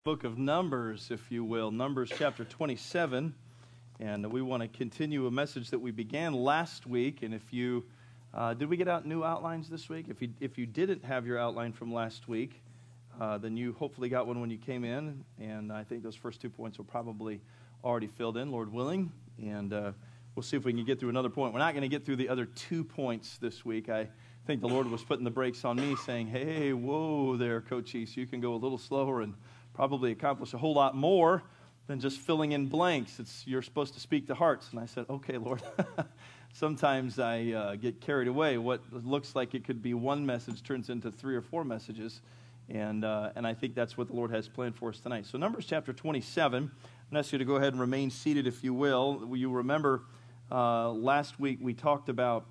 Book of Numbers, if you will, Numbers chapter 27, and we want to continue a message that we began last week. And if you did we get out new outlines this week? If you didn't have your outline from last week, then you hopefully got one when you came in. And I think those first 2 points are probably already filled in, Lord willing. And we'll see if we can get through another point. We're not going to get through the other 2 points this week. I think the Lord was putting the brakes on me, saying, "Hey, whoa there, Coach East, you can go a little slower and probably accomplish a whole lot more than just filling in blanks. You're supposed to speak to hearts." And I said, "Okay, Lord." Sometimes I get carried away. What looks like it could be one message turns into 3 or 4 messages, and I think that's what the Lord has planned for us tonight. So Numbers chapter 27. I ask you to go ahead and remain seated, if you will. You remember last week we talked about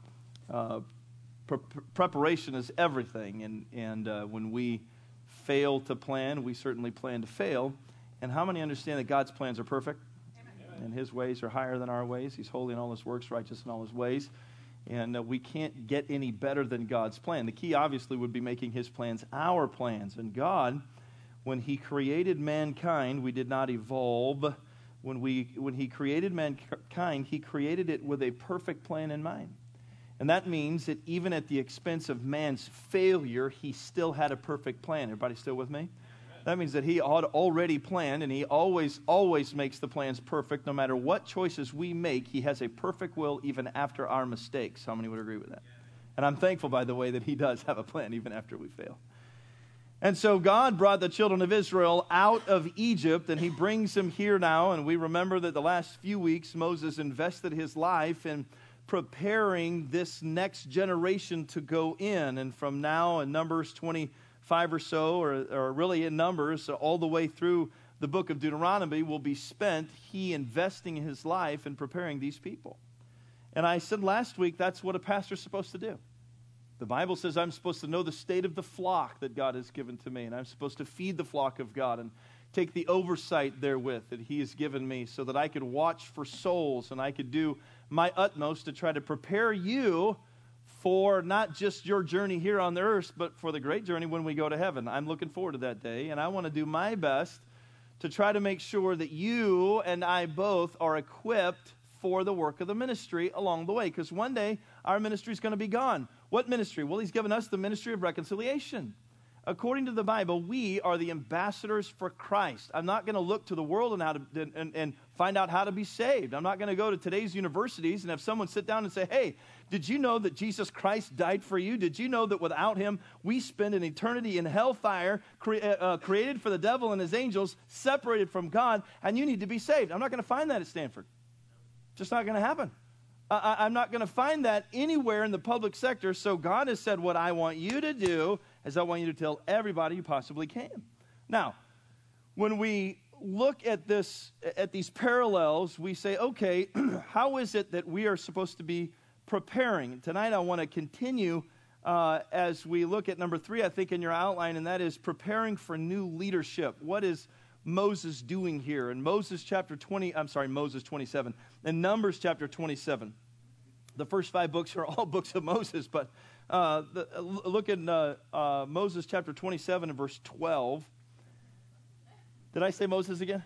preparation is everything, and when we fail to plan, we certainly plan to fail. And how many understand that God's plans are perfect? Amen. And His ways are higher than our ways? He's holy in all His works, righteous in all His ways. And we can't get any better than God's plan. The key, obviously, would be making His plans our plans. And God, when He created mankind, we did not evolve. When He created mankind, He created it with a perfect plan in mind. And that means that even at the expense of man's failure, He still had a perfect plan. Everybody still with me? Amen. That means that He had already planned, and He always makes the plans perfect. No matter what choices we make, He has a perfect will even after our mistakes. How many would agree with that? And I'm thankful, by the way, that He does have a plan even after we fail. And so God brought the children of Israel out of Egypt, and He brings them here now. And we remember that the last few weeks, Moses invested his life in preparing this next generation to go in. And from now in Numbers 25 or so, or really in Numbers, all the way through the book of Deuteronomy will be spent he investing his life in preparing these people. And I said last week, that's what a pastor's supposed to do. The Bible says I'm supposed to know the state of the flock that God has given to me, and I'm supposed to feed the flock of God and take the oversight therewith that He has given me so that I could watch for souls and I could do my utmost to try to prepare you for not just your journey here on the earth, but for the great journey when we go to heaven. I'm looking forward to that day, and I want to do my best to try to make sure that you and I both are equipped for the work of the ministry along the way, because one day our ministry is going to be gone. What ministry? Well, He's given us the ministry of reconciliation. According to the Bible, we are the ambassadors for Christ. I'm not going to look to the world and find out how to be saved. I'm not going to go to today's universities and have someone sit down and say, "Hey, did you know that Jesus Christ died for you? Did you know that without Him, we spend an eternity in hellfire, created for the devil and his angels, separated from God, and you need to be saved?" I'm not going to find that at Stanford. Just not going to happen. I'm not going to find that anywhere in the public sector. So God has said, what I want you to do is I want you to tell everybody you possibly can. Now, when we look at these parallels, we say, okay, how is it that we are supposed to be preparing? Tonight I want to continue as we look at number 3, I think, in your outline, and that is preparing for new leadership. What is Moses doing here? In Moses 27, in Numbers chapter 27. The first 5 books are all books of Moses, but look at Moses chapter 27 and verse 12. Did I say Moses again?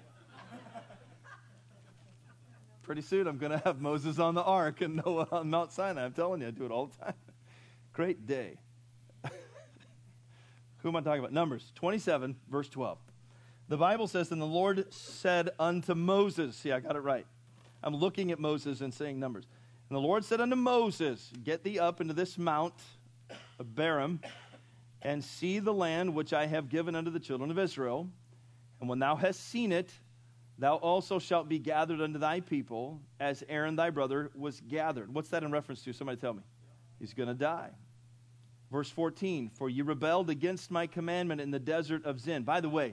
Pretty soon I'm going to have Moses on the ark and Noah on Mount Sinai. I'm telling you, I do it all the time. Great day. Who am I talking about? Numbers 27, verse 12. The Bible says, "And the Lord said unto Moses," see, I got it right. I'm looking at Moses and saying Numbers. "And the Lord said unto Moses, Get thee up into this mount of Abarim, and see the land which I have given unto the children of Israel. And when thou hast seen it, thou also shalt be gathered unto thy people, as Aaron thy brother was gathered." What's that in reference to? Somebody tell me. He's going to die. Verse 14, "For ye rebelled against my commandment in the desert of Zin." By the way,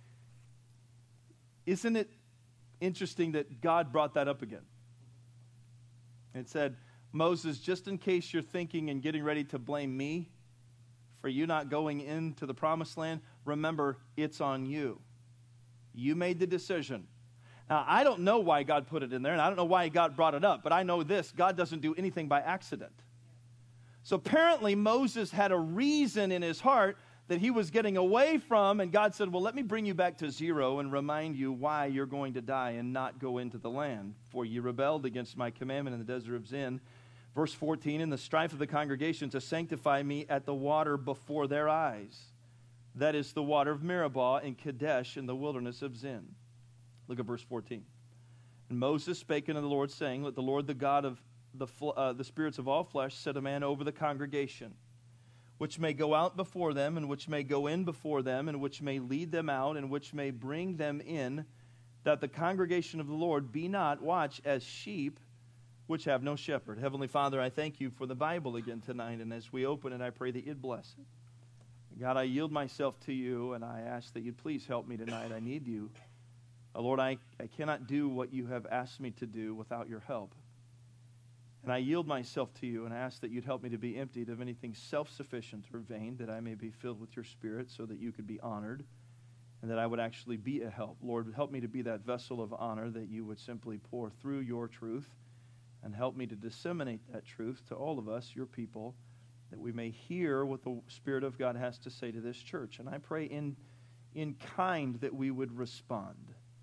isn't it interesting that God brought that up again? It said, "Moses, just in case you're thinking and getting ready to blame me for you not going into the promised land, remember, it's on you. You made the decision." Now, I don't know why God put it in there, and I don't know why God brought it up, but I know this: God doesn't do anything by accident. So apparently Moses had a reason in his heart that he was getting away from, and God said, well, let me bring you back to zero and remind you why you're going to die and not go into the land. For you rebelled against my commandment in the desert of Zin. Verse 14, in the strife of the congregation to sanctify me at the water before their eyes. That is the water of Meribah in Kadesh in the wilderness of Zin. Look at verse 14. And Moses spake unto the Lord, saying, let the Lord, the God of the spirits of all flesh, set a man over the congregation, which may go out before them, and which may go in before them, and which may lead them out, and which may bring them in, that the congregation of the Lord be not, watch, as sheep which have no shepherd. Heavenly Father, I thank you for the Bible again tonight, and as we open it, I pray that you'd bless it. God, I yield myself to you, and I ask that you'd please help me tonight. I need you. Lord, I cannot do what you have asked me to do without your help. And I yield myself to you and ask that you'd help me to be emptied of anything self-sufficient or vain, that I may be filled with your Spirit so that you could be honored and that I would actually be a help. Lord, help me to be that vessel of honor, that you would simply pour through your truth, and help me to disseminate that truth to all of us, your people, that we may hear what the Spirit of God has to say to this church. And I pray in kind that we would respond.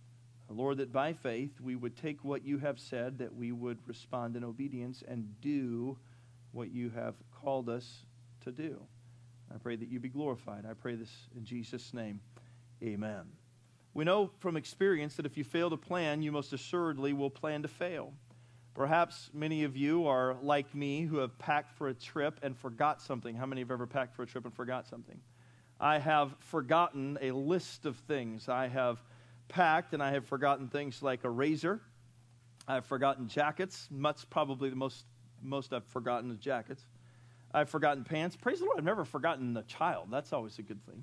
Lord, that by faith we would take what you have said, that we would respond in obedience and do what you have called us to do. I pray that you be glorified. I pray this in Jesus' name. Amen. We know from experience that if you fail to plan, you most assuredly will plan to fail. Perhaps many of you are like me who have packed for a trip and forgot something. How many have ever packed for a trip and forgot something? I have forgotten a list of things. I have packed, and I have forgotten things like a razor. I've forgotten jackets. That's probably the most I've forgotten is jackets. I've forgotten pants. Praise the Lord, I've never forgotten a child. That's always a good thing.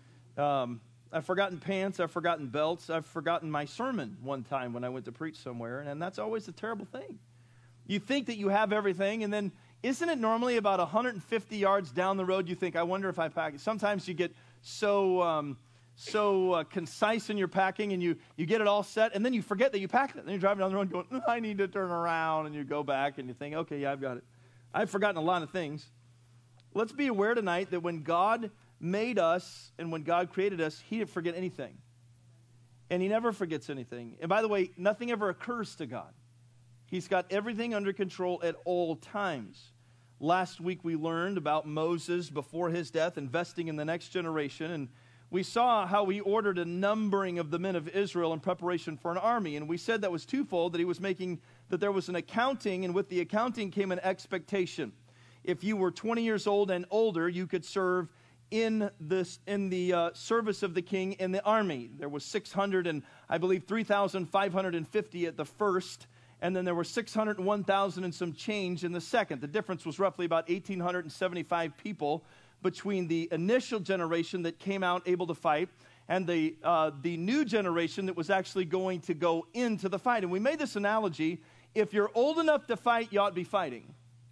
I've forgotten pants. I've forgotten belts. I've forgotten my sermon one time when I went to preach somewhere, and that's always a terrible thing. You think that you have everything, and then isn't it normally about 150 yards down the road you think, I wonder if I packed it? Sometimes you get so concise in your packing, and you get it all set, and then you forget that you packed it. And then you're driving down the road going, I need to turn around, and you go back, and you think, okay, yeah, I've got it. I've forgotten a lot of things. Let's be aware tonight that when God made us and when God created us, he didn't forget anything. And he never forgets anything. And by the way, nothing ever occurs to God. He's got everything under control at all times. Last week we learned about Moses before his death, investing in the next generation, and we saw how he ordered a numbering of the men of Israel in preparation for an army. And we said that was twofold, that he was making, that there was an accounting, and with the accounting came an expectation. If you were 20 years old and older, you could serve in the service of the king in the army. There was 600 and I believe 3,550 at the first, and then there were 601,000 and some change in the second. The difference was roughly about 1,875 people between the initial generation that came out able to fight and the new generation that was actually going to go into the fight. And we made this analogy: if you're old enough to fight, you ought to be fighting.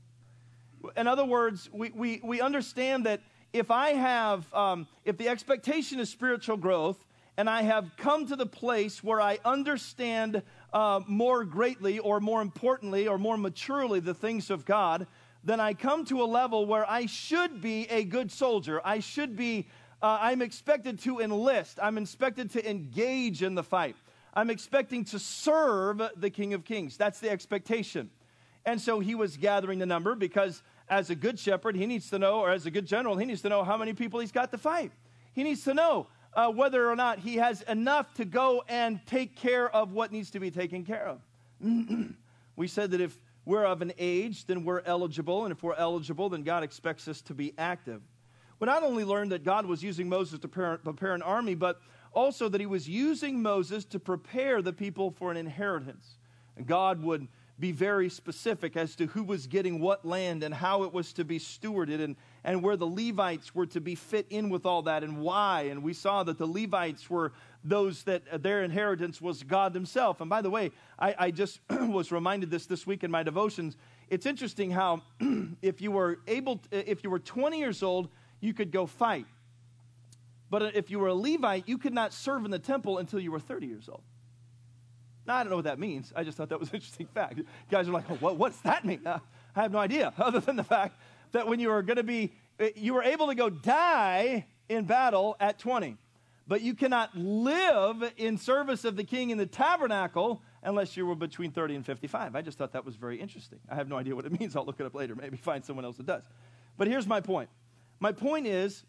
In other words, we understand that if I have, if the expectation is spiritual growth, and I have come to the place where I understand more greatly, or more importantly, or more maturely the things of God, then I come to a level where I should be a good soldier. I should be, I'm expected to enlist. I'm expected to engage in the fight. I'm expecting to serve the King of Kings. That's the expectation. And so he was gathering the number because as a good shepherd, he needs to know, or as a good general, he needs to know how many people he's got to fight. He needs to know whether or not he has enough to go and take care of what needs to be taken care of. We said that if we're of an age, then we're eligible, and if we're eligible, then God expects us to be active. We not only learned that God was using Moses to prepare an army, but also that he was using Moses to prepare the people for an inheritance. And God would be very specific as to who was getting what land and how it was to be stewarded, and where the Levites were to be fit in with all that and why. And we saw that the Levites were those that their inheritance was God himself. And by the way, I just was reminded this week in my devotions. It's interesting how if you were 20 years old, you could go fight. But if you were a Levite, you could not serve in the temple until you were 30 years old. Now, I don't know what that means. I just thought that was an interesting fact. You guys are like, oh, what's that mean? I have no idea, other than the fact that when you were able to go die in battle at 20. But you cannot live in service of the king in the tabernacle unless you were between 30 and 55. I just thought that was very interesting. I have no idea what it means. I'll look it up later. Maybe find someone else that does. But here's my point. My point is,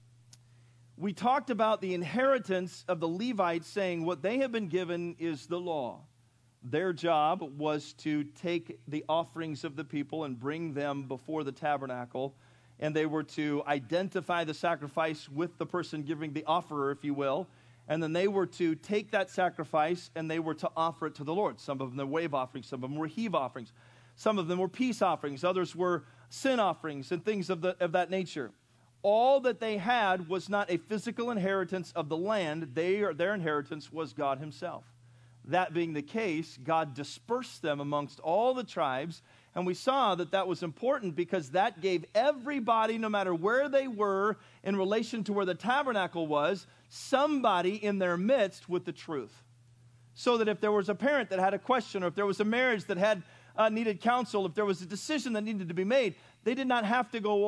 we talked about the inheritance of the Levites saying what they have been given is the law. Their job was to take the offerings of the people and bring them before the tabernacle, and they were to identify the sacrifice with the person giving the offerer, if you will, and then they were to take that sacrifice and they were to offer it to the Lord. Some of them were wave offerings, some of them were heave offerings, some of them were peace offerings, others were sin offerings and things of that nature. All that they had was not a physical inheritance of the land. Their inheritance was God himself. That being the case, God dispersed them amongst all the tribes, and we saw that that was important because that gave everybody, no matter where they were in relation to where the tabernacle was, somebody in their midst with the truth. So that if there was a parent that had a question, or if there was a marriage that had needed counsel, if there was a decision that needed to be made, they did not have to go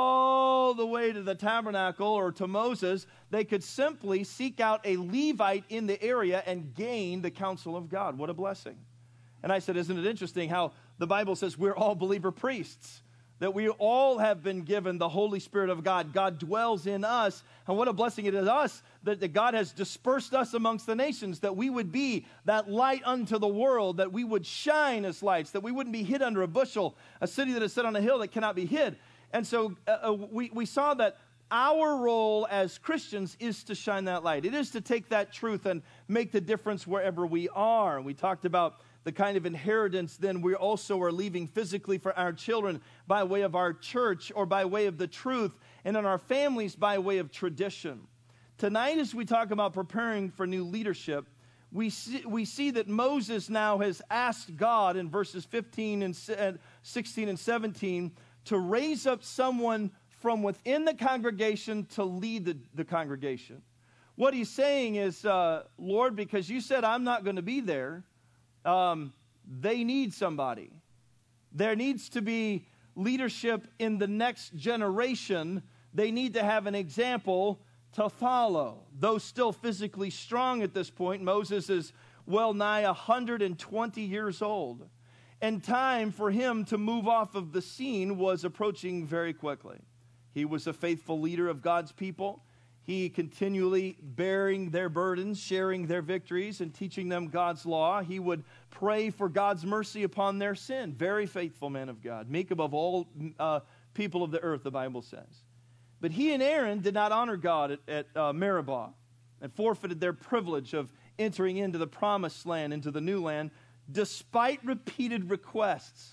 all the way to the tabernacle or to Moses. They could simply seek out a Levite in the area and gain the counsel of God. What a blessing. And I said, isn't it interesting how the Bible says we're all believer priests? That we all have been given the Holy Spirit of God. God dwells in us. And what a blessing it is us that God has dispersed us amongst the nations, that we would be that light unto the world, that we would shine as lights, that we wouldn't be hid under a bushel, a city that is set on a hill that cannot be hid. And so we saw that our role as Christians is to shine that light. It is to take that truth and make the difference wherever we are. We talked about the kind of inheritance then we also are leaving physically for our children by way of our church or by way of the truth, and in our families by way of tradition. Tonight, as we talk about preparing for new leadership, we see that Moses now has asked God in verses 15 and 16 and 17 to raise up someone from within the congregation to lead the congregation. What he's saying is, Lord, because you said I'm not going to be there, they need somebody. There needs to be leadership in the next generation. They need to have an example to follow. Though still physically strong at this point, Moses is well nigh 120 years old. And time for him to move off of the scene was approaching very quickly. He was a faithful leader of God's people. He continually bearing their burdens, sharing their victories, and teaching them God's law. He would pray for God's mercy upon their sin. Very faithful man of God. Meek above all people of the earth, the Bible says. But he and Aaron did not honor God at Meribah and forfeited their privilege of entering into the promised land, into the new land, despite repeated requests.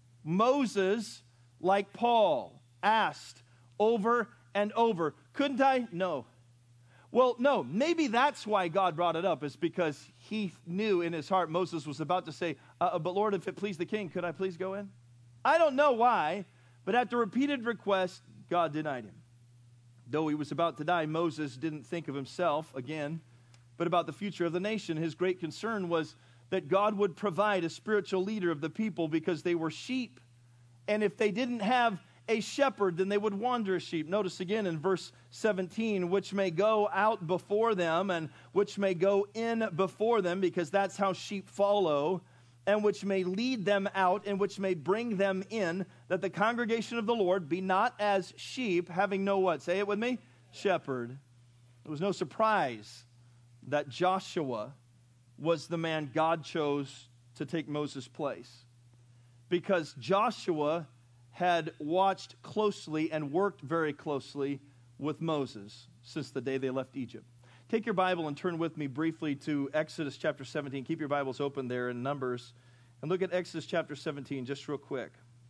Moses, like Paul, asked over and over, couldn't I? No. Well, no, maybe that's why God brought it up, is because he knew in his heart Moses was about to say, but Lord, if it please the king, could I please go in? I don't know why, but after repeated requests, God denied him. Though he was about to die, Moses didn't think of himself again, but about the future of the nation. His great concern was that God would provide a spiritual leader of the people because they were sheep. And if they didn't have a shepherd, then they would wander as sheep. Notice again in verse 17, which may go out before them and which may go in before them, because that's how sheep follow, and which may lead them out and which may bring them in, that the congregation of the Lord be not as sheep, having no what? Say it with me. Shepherd. It was no surprise that Joshua was the man God chose to take Moses' place, because Joshua had watched closely and worked very closely with Moses since the day they left Egypt. Take your Bible and turn with me briefly to Exodus chapter 17. Keep your Bibles open there in Numbers. And look at Exodus chapter 17 just real quick.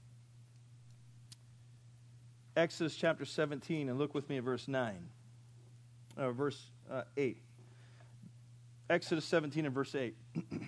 Exodus chapter 17, and look with me at verse 8. Exodus 17 and verse 8.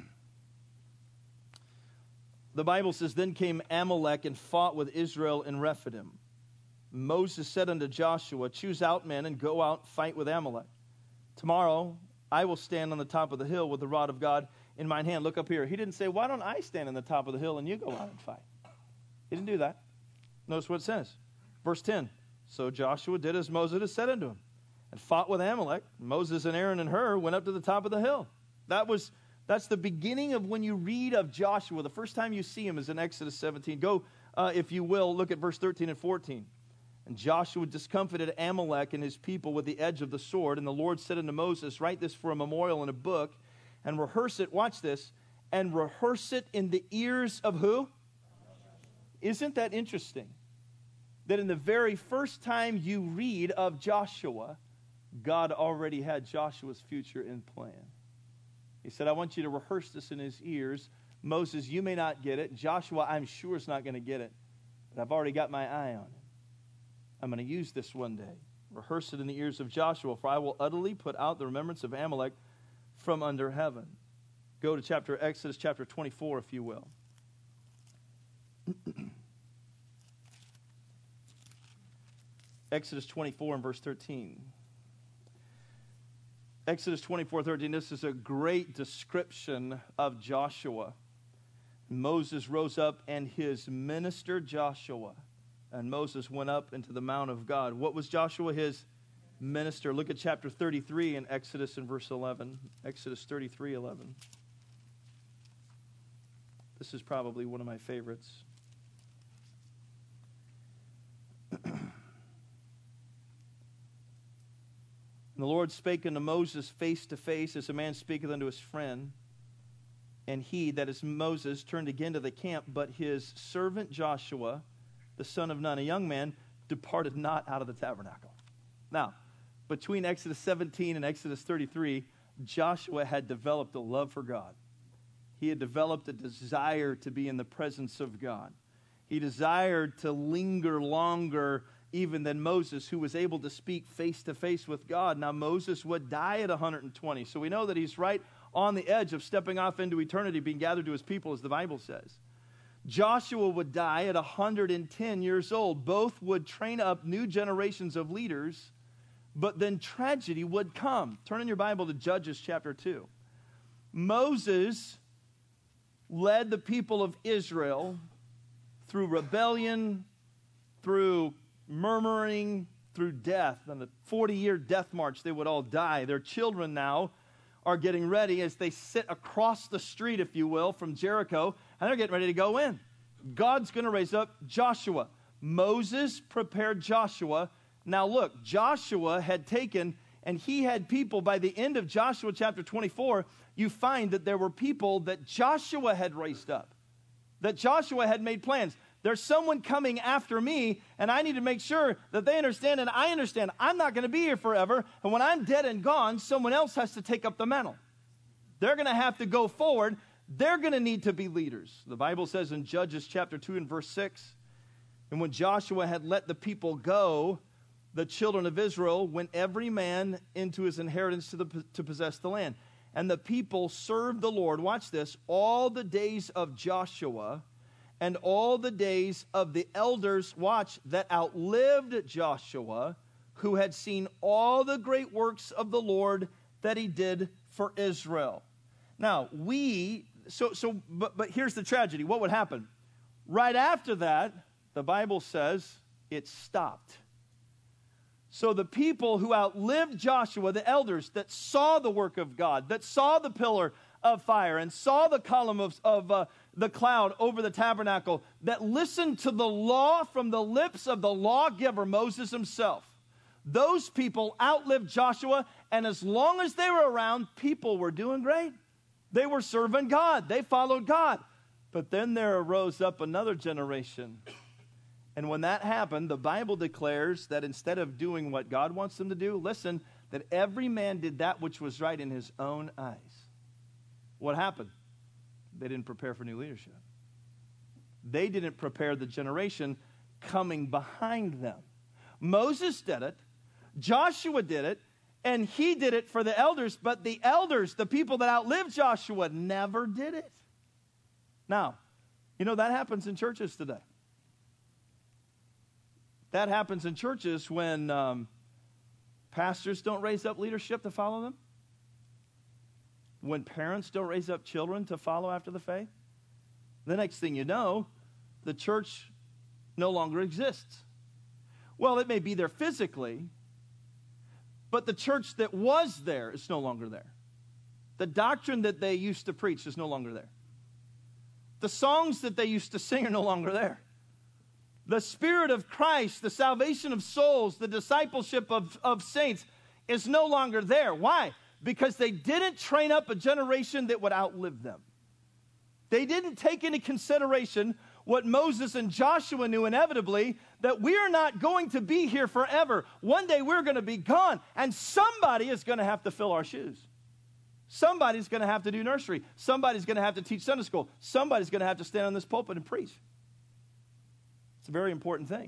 The Bible says, then came Amalek and fought with Israel in Rephidim. Moses said unto Joshua, choose out men and go out, fight with Amalek. Tomorrow I will stand on the top of the hill with the rod of God in mine hand. Look up here. He didn't say, why don't I stand on the top of the hill and you go out and fight? He didn't do that. Notice what it says. Verse 10. So Joshua did as Moses had said unto him. and fought with Amalek. Moses and Aaron and Hur went up to the top of the hill. That's the beginning of when you read of Joshua. The first time you see him is in Exodus 17. Go, if you will, look at verse 13 and 14. And Joshua discomfited Amalek and his people with the edge of the sword. And the Lord said unto Moses, write this for a memorial in a book, and rehearse it, watch this, and rehearse it in the ears of who? Isn't that interesting? That in the very first time you read of Joshua, God already had Joshua's future in plan. He said, I want you to rehearse this in his ears. Moses, you may not get it. Joshua, I'm sure is not going to get it. But I've already got my eye on him. I'm going to use this one day. Rehearse it in the ears of Joshua, for I will utterly put out the remembrance of Amalek from under heaven. Go to Exodus chapter 24, if you will. Exodus 24 and verse 13. Exodus 24:13, this is a great description of Joshua. Moses rose up and his minister Joshua. And Moses went up into the mount of God. What was Joshua? His minister. Look at chapter 33 in Exodus in verse 11. Exodus 33:11. This is probably one of my favorites. And the Lord spake unto Moses face to face, as a man speaketh unto his friend. And he, that is Moses, turned again to the camp, but his servant Joshua, the son of Nun, a young man, departed not out of the tabernacle. Now, between Exodus 17 and Exodus 33, Joshua had developed a love for God. He had developed a desire to be in the presence of God. He desired to linger longer even than Moses, who was able to speak face to face with God. Now, Moses would die at 120, so we know that he's right on the edge of stepping off into eternity, being gathered to his people, as the Bible says. Joshua would die at 110 years old. Both would train up new generations of leaders, but then tragedy would come. Turn in your Bible to Judges chapter 2. Moses led the people of Israel through rebellion, through murmuring, through death. On the 40-year death march, they would all die. Their children now are getting ready as they sit across the street, if you will, from Jericho, and they're getting ready to go in. God's going to raise up Joshua. Moses prepared Joshua. Now look, Joshua had taken, and he had people, by the end of Joshua chapter 24, you find that there were people that Joshua had raised up, that Joshua had made plans. There's someone coming after me, and I need to make sure that they understand, and I understand I'm not going to be here forever, and when I'm dead and gone, someone else has to take up the mantle. They're going to have to go forward. They're going to need to be leaders. The Bible says in Judges chapter 2 and verse 6, and when Joshua had let the people go, the children of Israel went every man into his inheritance to possess the land. And the people served the Lord, watch this, all the days of Joshua and all the days of the elders, watch, that outlived Joshua, who had seen all the great works of the Lord that he did for Israel. Now, but here's the tragedy. What would happen? Right after that, the Bible says it stopped. So the people who outlived Joshua, the elders that saw the work of God, that saw the pillar of fire and saw the column of the cloud over the tabernacle, that listened to the law from the lips of the lawgiver, Moses himself, those people outlived Joshua, and as long as they were around, people were doing great. They were serving God. They followed God. But then there arose up another generation. And when that happened, the Bible declares that instead of doing what God wants them to do, listen, that every man did that which was right in his own eyes. What happened? They didn't prepare for new leadership. They didn't prepare the generation coming behind them. Moses did it. Joshua did it. And he did it for the elders. But the elders, the people that outlived Joshua, never did it. Now, that happens in churches today. That happens in churches when pastors don't raise up leadership to follow them. When parents don't raise up children to follow after the faith. The next thing you know, the church no longer exists. Well, it may be there physically, but the church that was there is no longer there. The doctrine that they used to preach is no longer there. The songs that they used to sing are no longer there. The Spirit of Christ, the salvation of souls, the discipleship of saints is no longer there. Why? Because they didn't train up a generation that would outlive them. They didn't take into consideration what Moses and Joshua knew inevitably, that we are not going to be here forever. One day we're going to be gone, and somebody is going to have to fill our shoes. Somebody's going to have to do nursery. Somebody's going to have to teach Sunday school. Somebody's going to have to stand on this pulpit and preach. It's a very important thing.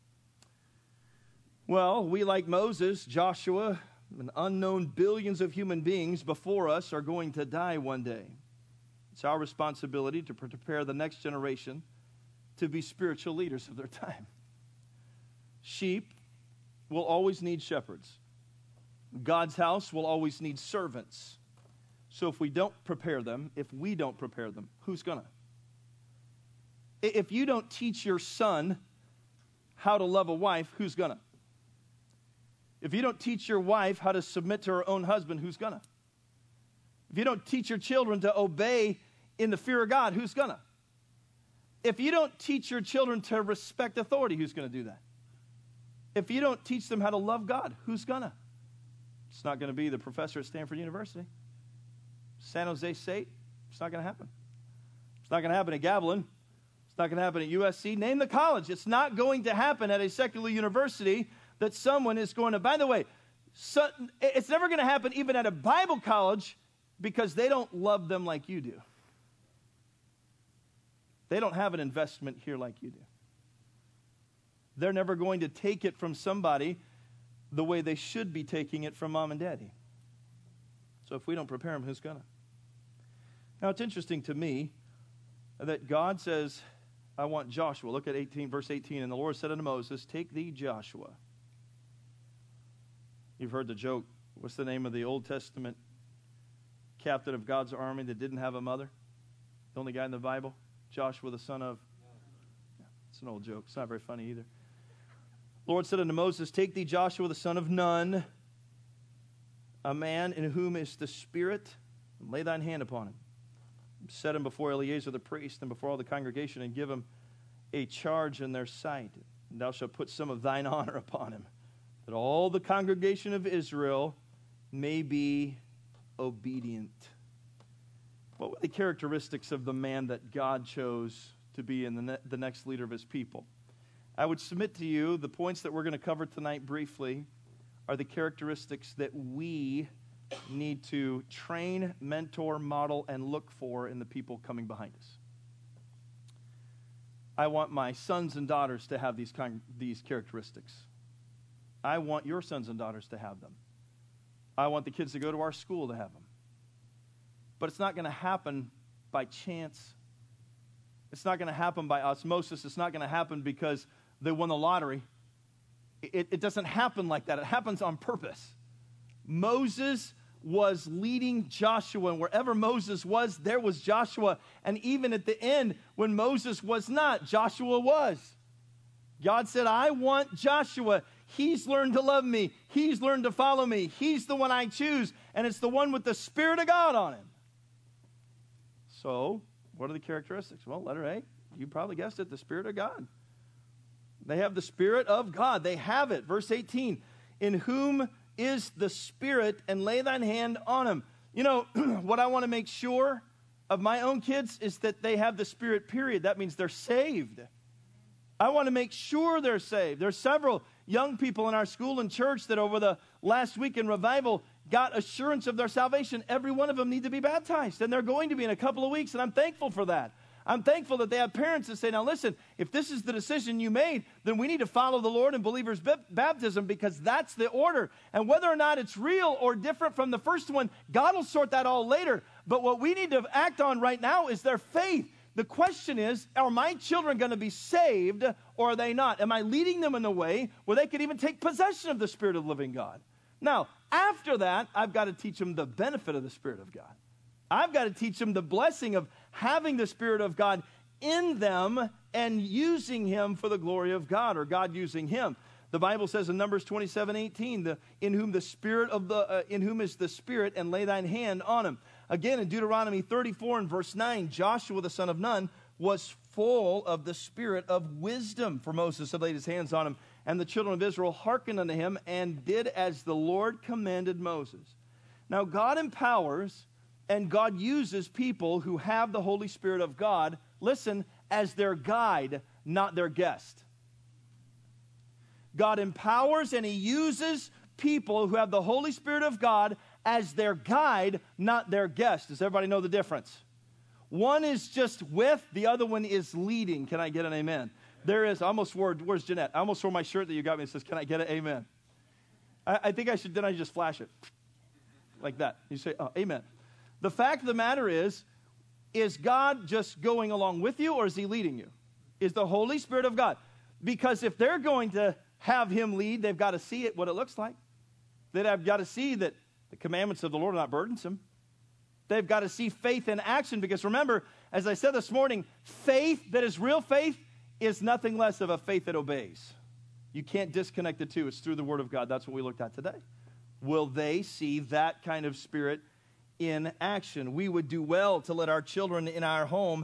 Well, we, like Moses, Joshua, and unknown billions of human beings before us are going to die one day. It's our responsibility to prepare the next generation to be spiritual leaders of their time. Sheep will always need shepherds. God's house will always need servants. So if we don't prepare them, who's gonna? If you don't teach your son how to love a wife, who's gonna? If you don't teach your wife how to submit to her own husband, who's gonna? If you don't teach your children to obey in the fear of God, who's gonna? If you don't teach your children to respect authority, who's gonna do that? If you don't teach them how to love God, who's gonna? It's not gonna be the professor at Stanford University. San Jose State, it's not gonna happen. It's not gonna happen at Gavilan. It's not gonna happen at USC. Name the college. It's not going to happen at a secular university that someone is going to, by the way, it's never going to happen even at a Bible college because they don't love them like you do. They don't have an investment here like you do. They're never going to take it from somebody the way they should be taking it from mom and daddy. So if we don't prepare them, who's going to? Now, it's interesting to me that God says, I want Joshua. Look at verse 18. And the Lord said unto Moses, take thee Joshua. You've heard the joke. What's the name of the Old Testament captain of God's army that didn't have a mother? The only guy in the Bible? Joshua, the son of... Yeah, it's an old joke. It's not very funny either. The Lord said unto Moses, take thee Joshua, the son of Nun, a man in whom is the Spirit, and lay thine hand upon him. Set him before Eleazar the priest and before all the congregation, and give him a charge in their sight. And thou shalt put some of thine honor upon him, that all the congregation of Israel may be obedient. What were the characteristics of the man that God chose to be in the next leader of his people? I would submit to you the points that we're going to cover tonight briefly are the characteristics that we need to train, mentor, model, and look for in the people coming behind us. I want my sons and daughters to have these characteristics. I want your sons and daughters to have them. I want the kids to go to our school to have them. But it's not going to happen by chance. It's not going to happen by osmosis. It's not going to happen because they won the lottery. It doesn't happen like that. It happens on purpose. Moses was leading Joshua, and wherever Moses was, there was Joshua. And even at the end, when Moses was not, Joshua was. God said, I want Joshua. He's learned to love me. He's learned to follow me. He's the one I choose, and it's the one with the Spirit of God on him. So, what are the characteristics? Well, letter A, you probably guessed it, the Spirit of God. They have the Spirit of God. They have it. Verse 18, in whom is the Spirit, and lay thine hand on him. You know, what I want to make sure of my own kids is that they have the Spirit, period. That means they're saved. I want to make sure they're saved. There's several young people in our school and church that over the last week in revival got assurance of their salvation. Every one of them need to be baptized, and they're going to be in a couple of weeks, and I'm thankful for that. I'm thankful that they have parents that say, now listen, if this is the decision you made, then we need to follow the Lord in believers' baptism because that's the order. And whether or not it's real or different from the first one, God will sort that all later. But what we need to act on right now is their faith. The question is, are my children going to be saved or are they not? Am I leading them in a way where they could even take possession of the Spirit of the living God? Now, after that, I've got to teach them the benefit of the Spirit of God. I've got to teach them the blessing of having the Spirit of God in them and using Him for the glory of God, or God using Him. The Bible says in Numbers 27:18, in whom is the Spirit, and lay thine hand on him. Again, in Deuteronomy 34 and verse 9, Joshua the son of Nun was full of the spirit of wisdom, for Moses had laid his hands on him. And the children of Israel hearkened unto him and did as the Lord commanded Moses. Now, God empowers and God uses people who have the Holy Spirit of God, listen, as their guide, not their guest. God empowers and He uses people who have the Holy Spirit of God as their guide, not their guest. Does everybody know the difference? One is just with, the other one is leading. Can I get an amen? There is, I almost swore, where's Jeanette? I almost swore my shirt that you got me. It says, can I get an amen? I think I should, then I just flash it. Like that. You say, oh, amen. The fact of the matter is God just going along with you, or is He leading you? Is the Holy Spirit of God. Because if they're going to have Him lead, they've got to see it, what it looks like. They've got to see that the commandments of the Lord are not burdensome. They've got to see faith in action, because remember, as I said this morning, faith that is real faith is nothing less of a faith that obeys. You can't disconnect the two. It's through the Word of God. That's what we looked at today. Will they see that kind of spirit in action? We would do well to let our children in our home,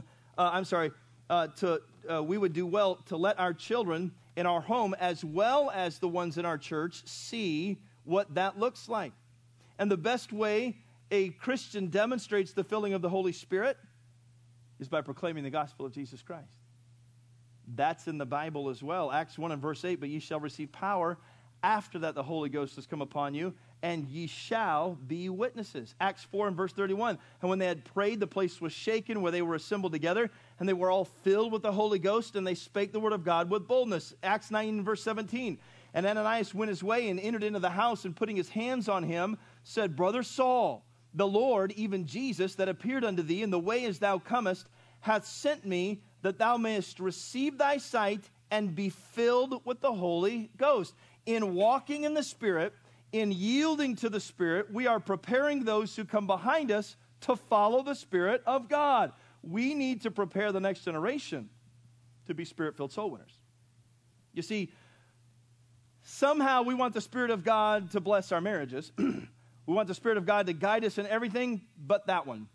we would do well to let our children in our home, as well as the ones in our church, see what that looks like. And the best way a Christian demonstrates the filling of the Holy Spirit is by proclaiming the gospel of Jesus Christ. That's in the Bible as well. Acts 1 and verse 8, but ye shall receive power. After that the Holy Ghost has come upon you, and ye shall be witnesses. Acts 4 and verse 31. And when they had prayed, the place was shaken where they were assembled together, and they were all filled with the Holy Ghost, and they spake the word of God with boldness. Acts 9 and verse 17. And Ananias went his way and entered into the house, and putting his hands on him, said, Brother Saul, the Lord, even Jesus, that appeared unto thee in the way as thou comest, hath sent me, that thou mayest receive thy sight and be filled with the Holy Ghost. In walking in the Spirit, in yielding to the Spirit, we are preparing those who come behind us to follow the Spirit of God. We need to prepare the next generation to be Spirit-filled soul winners. You see, somehow we want the Spirit of God to bless our marriages. We want the Spirit of God to guide us in everything but that one.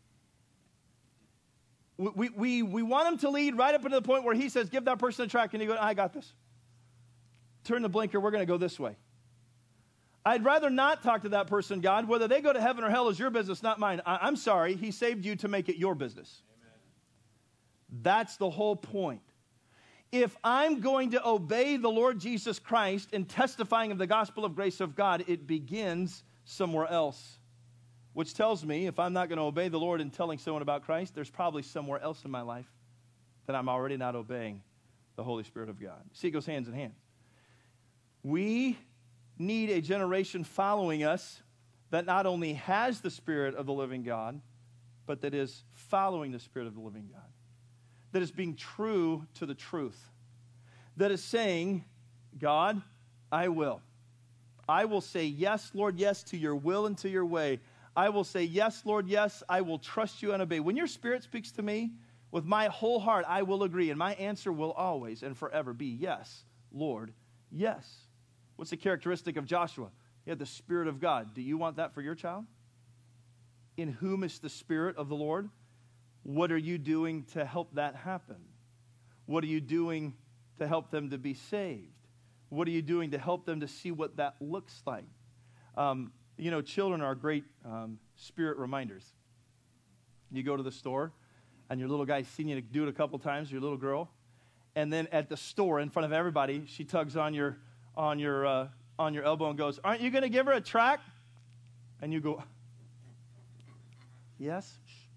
We want Him to lead right up to the point where He says, give that person a track, and you go, I got this. Turn the blinker, we're going to go this way. I'd rather not talk to that person, God. Whether they go to heaven or hell is your business, not mine. I'm sorry, He saved you to make it your business. Amen. That's the whole point. If I'm going to obey the Lord Jesus Christ in testifying of the gospel of grace of God, it begins somewhere else. Which tells me, if I'm not going to obey the Lord in telling someone about Christ, there's probably somewhere else in my life that I'm already not obeying the Holy Spirit of God. See, it goes hands in hand. We need a generation following us that not only has the Spirit of the living God, but that is following the Spirit of the living God. That is being true to the truth. That is saying, God, I will. I will say yes, Lord, yes, to your will and to your way. I will say, yes, Lord, yes, I will trust you and obey. When your Spirit speaks to me, with my whole heart, I will agree. And my answer will always and forever be, yes, Lord, yes. What's the characteristic of Joshua? He had the Spirit of God. Do you want that for your child? In whom is the Spirit of the Lord? What are you doing to help that happen? What are you doing to help them to be saved? What are you doing to help them to see what that looks like? Children are great spirit reminders. You go to the store, and your little guy's seen you do it a couple times, your little girl, and then at the store, in front of everybody, she tugs on your elbow and goes, "Aren't you going to give her a track?" And you go, "Yes."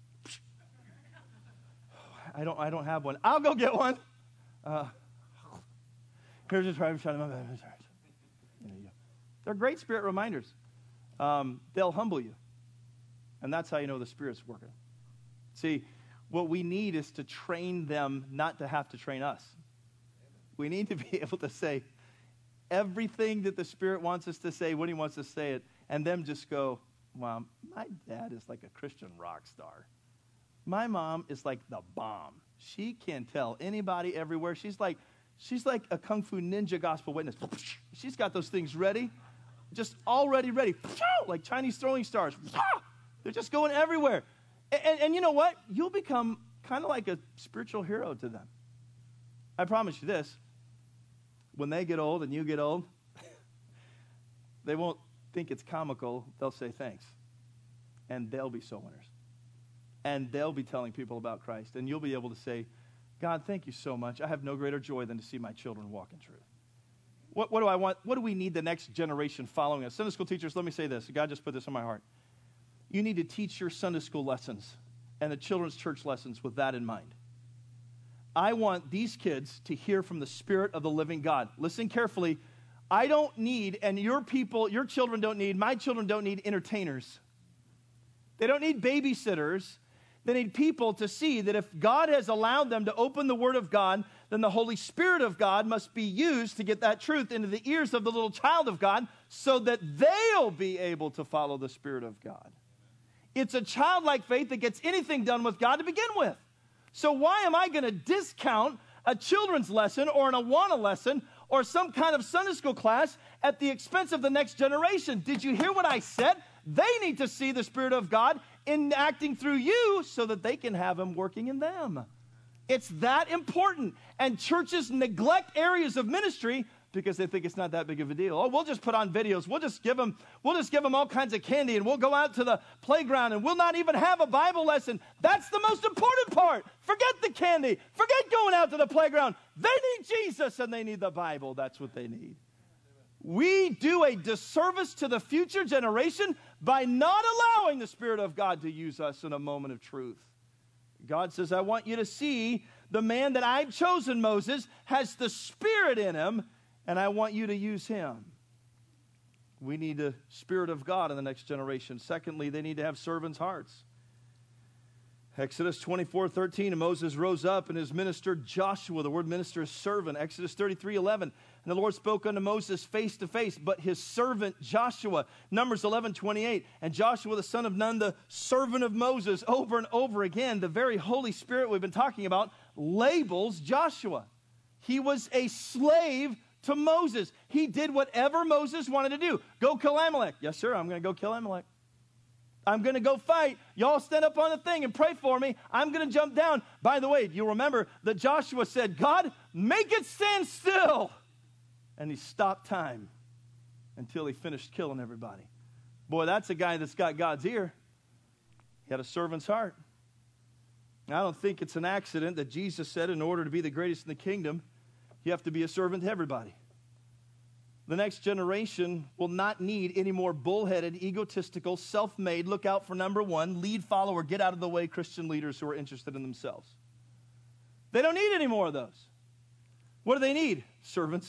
I don't have one. I'll go get one. Here's a track. They're great spirit reminders. They'll humble you. And that's how you know the Spirit's working. See, what we need is to train them not to have to train us. We need to be able to say everything that the Spirit wants us to say when He wants us to say it, and them just go, "Mom, my dad is like a Christian rock star. My mom is like the bomb. She can tell anybody everywhere. She's like She's like a kung fu ninja gospel witness. She's got those things ready, just already ready, like Chinese throwing stars. They're just going everywhere. And you know what? You'll become kind of like a spiritual hero to them. I promise you this. When they get old and you get old, they won't think it's comical. They'll say thanks. And they'll be soul winners. And they'll be telling people about Christ. And you'll be able to say, God, thank you so much. I have no greater joy than to see my children walk in truth. What do I want? What do we need the next generation following us? Sunday school teachers, let me say this. God just put this on my heart. You need to teach your Sunday school lessons and the children's church lessons with that in mind. I want these kids to hear from the Spirit of the living God. Listen carefully. I don't need, and your children don't need, my children don't need entertainers. They don't need babysitters. They need people to see that if God has allowed them to open the Word of God, then the Holy Spirit of God must be used to get that truth into the ears of the little child of God so that they'll be able to follow the Spirit of God. It's a childlike faith that gets anything done with God to begin with. So why am I going to discount a children's lesson or an Awana lesson or some kind of Sunday school class at the expense of the next generation? Did you hear what I said? They need to see the Spirit of God acting through you so that they can have Him working in them. It's that important. And churches neglect areas of ministry because they think it's not that big of a deal. Oh, we'll just put on videos. We'll just give them all kinds of candy, and we'll go out to the playground, and we'll not even have a Bible lesson. That's the most important part. Forget the candy. Forget going out to the playground. They need Jesus, and they need the Bible. That's what they need. We do a disservice to the future generation by not allowing the Spirit of God to use us in a moment of truth. God says, I want you to see the man that I've chosen, Moses, has the Spirit in him, and I want you to use him. We need the Spirit of God in the next generation. Secondly, they need to have servants' hearts. Exodus 24:13, and Moses rose up and his minister Joshua. The word minister is servant. Exodus 33:11, and the Lord spoke unto Moses face to face, but his servant Joshua. Numbers 11:28, and Joshua the son of Nun, the servant of Moses. Over and over again, the very Holy Spirit we've been talking about labels Joshua. He was a slave to Moses. He did whatever Moses wanted to do. Go kill Amalek. Yes, sir, I'm going to go kill Amalek. I'm going to go fight. Y'all stand up on the thing and pray for me. I'm going to jump down. By the way, you remember that Joshua said, God, make it stand still. And he stopped time until he finished killing everybody. Boy, that's a guy that's got God's ear. He had a servant's heart. I don't think it's an accident that Jesus said in order to be the greatest in the kingdom, you have to be a servant to everybody. The next generation will not need any more bullheaded, egotistical, self-made, look out for number one, lead follower, get out of the way Christian leaders who are interested in themselves. They don't need any more of those. What do they need? Servants.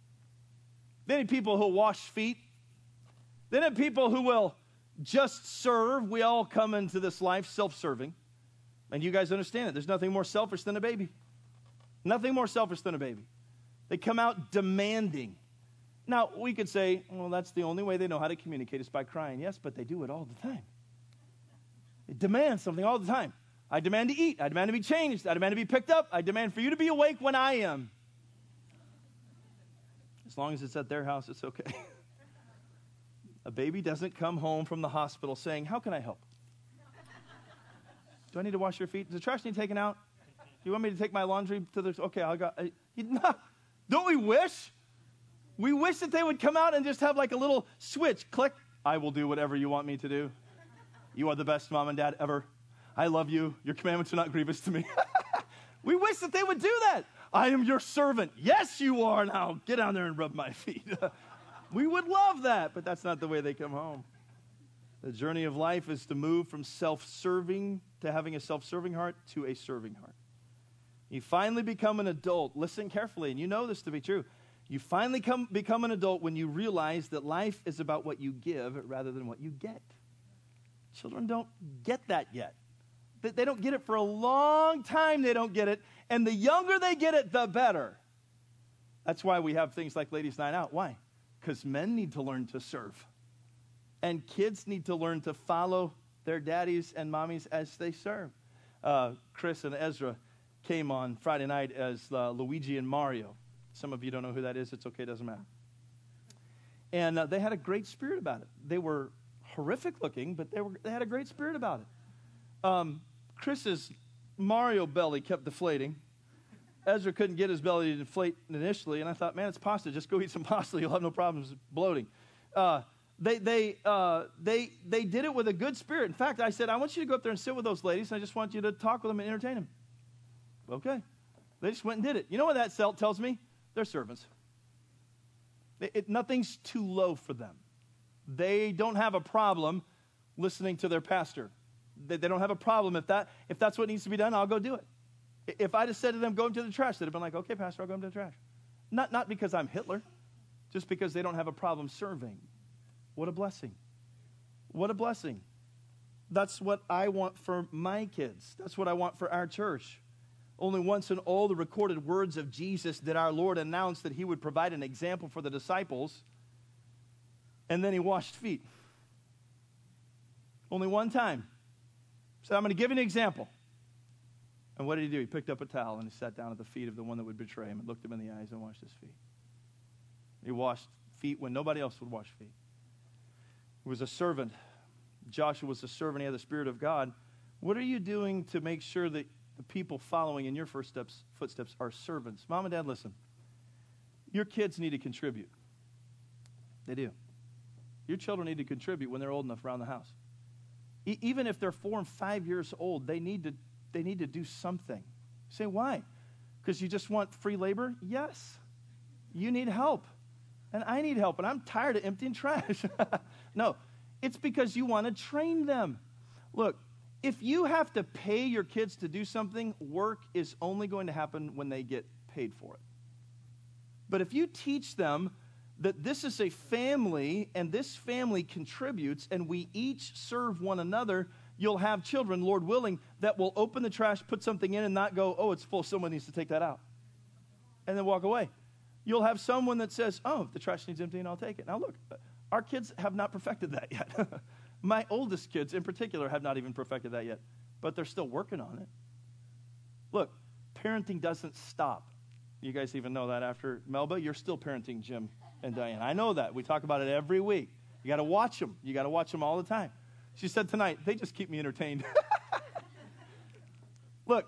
They need people who will wash feet. They need people who will just serve. We all come into this life self-serving. And you guys understand it. There's nothing more selfish than a baby. Nothing more selfish than a baby. They come out demanding. Now, we could say, well, that's the only way they know how to communicate is by crying. Yes, but they do it all the time. They demand something all the time. I demand to eat. I demand to be changed. I demand to be picked up. I demand for you to be awake when I am. As long as it's at their house, it's okay. A baby doesn't come home from the hospital saying, how can I help? Do I need to wash your feet? Does the trash need taken out? Do you want me to take my laundry to the... Okay, I'll go. Don't we wish? We wish that they would come out and just have like a little switch. Click. I will do whatever you want me to do. You are the best mom and dad ever. I love you. Your commandments are not grievous to me. We wish that they would do that. I am your servant. Yes, you are. Now get down there and rub my feet. We would love that, but that's not the way they come home. The journey of life is to move from self-serving to having a self-serving heart to a serving heart. You finally become an adult. Listen carefully, and you know this to be true. You finally become an adult when you realize that life is about what you give rather than what you get. Children don't get that yet. They don't get it for a long time. They don't get it. And the younger they get it, the better. That's why we have things like Ladies' Night Out. Why? Because men need to learn to serve. And kids need to learn to follow their daddies and mommies as they serve. Chris and Ezra came on Friday night as Luigi and Mario. Some of you don't know who that is. It's okay. It doesn't matter. And they had a great spirit about it. They were horrific looking, but they had a great spirit about it. Chris's Mario belly kept deflating. Ezra couldn't get his belly to deflate initially, and I thought, man, it's pasta. Just go eat some pasta. You'll have no problems bloating. They did it with a good spirit. In fact, I said, I want you to go up there and sit with those ladies, and I just want you to talk with them and entertain them. Okay. They just went and did it. You know what that tells me? They're servants. Nothing's too low for them. They don't have a problem listening to their pastor. They don't have a problem. If that's what needs to be done, I'll go do it. If I just said to them, go into the trash, they'd have been like, okay, pastor, I'll go into the trash. Not because I'm Hitler, just because they don't have a problem serving. What a blessing. What a blessing. That's what I want for my kids. That's what I want for our church. Only once in all the recorded words of Jesus did our Lord announce that he would provide an example for the disciples, and then he washed feet. Only one time. He said, I'm going to give you an example. And what did he do? He picked up a towel and he sat down at the feet of the one that would betray him and looked him in the eyes and washed his feet. He washed feet when nobody else would wash feet. He was a servant. Joshua was a servant. He had the Spirit of God. What are you doing to make sure that the people following in your footsteps are servants? Mom and Dad, listen. Your kids need to contribute. They do. Your children need to contribute when they're old enough around the house. Even if they're 4 and 5 years old, they need to do something. You say, why? Because you just want free labor? Yes. You need help. And I need help. And I'm tired of emptying trash. No. It's because you want to train them. Look, if you have to pay your kids to do something, work is only going to happen when they get paid for it. But if you teach them that this is a family and this family contributes and we each serve one another, you'll have children, Lord willing, that will open the trash, put something in, and not go, oh, it's full, someone needs to take that out, and then walk away. You'll have someone that says, oh, if the trash needs emptying, I'll take it. Now, look, our kids have not perfected that yet. My oldest kids, in particular, have not even perfected that yet, but they're still working on it. Look, parenting doesn't stop. You guys even know that after Melba, you're still parenting Jim and Diane. I know that. We talk about it every week. You got to watch them. You got to watch them all the time. She said tonight, they just keep me entertained. Look,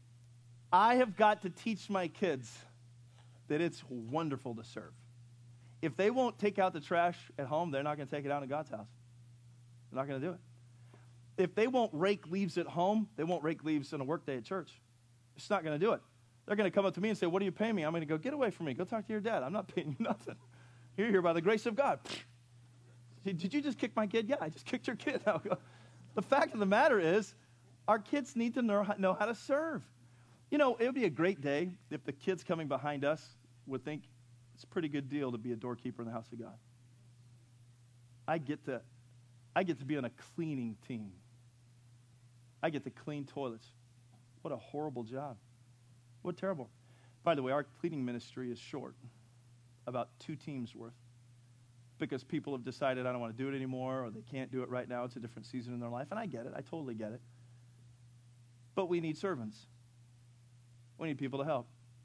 I have got to teach my kids that it's wonderful to serve. If they won't take out the trash at home, they're not going to take it out in God's house. They're not going to do it. If they won't rake leaves at home, they won't rake leaves on a work day at church. It's not going to do it. They're going to come up to me and say, what do you pay me? I'm going to go, get away from me. Go talk to your dad. I'm not paying you nothing. You're here by the grace of God. Did you just kick my kid? Yeah, I just kicked your kid. The fact of the matter is, our kids need to know how to serve. You know, it would be a great day if the kids coming behind us would think it's a pretty good deal to be a doorkeeper in the house of God. I get to be on a cleaning team. I get to clean toilets. What a horrible job. What terrible. By the way, our cleaning ministry is short, about 2 teams worth, because people have decided I don't want to do it anymore, or they can't do it right now. It's a different season in their life, and I get it. I totally get it. But we need servants. We need people to help.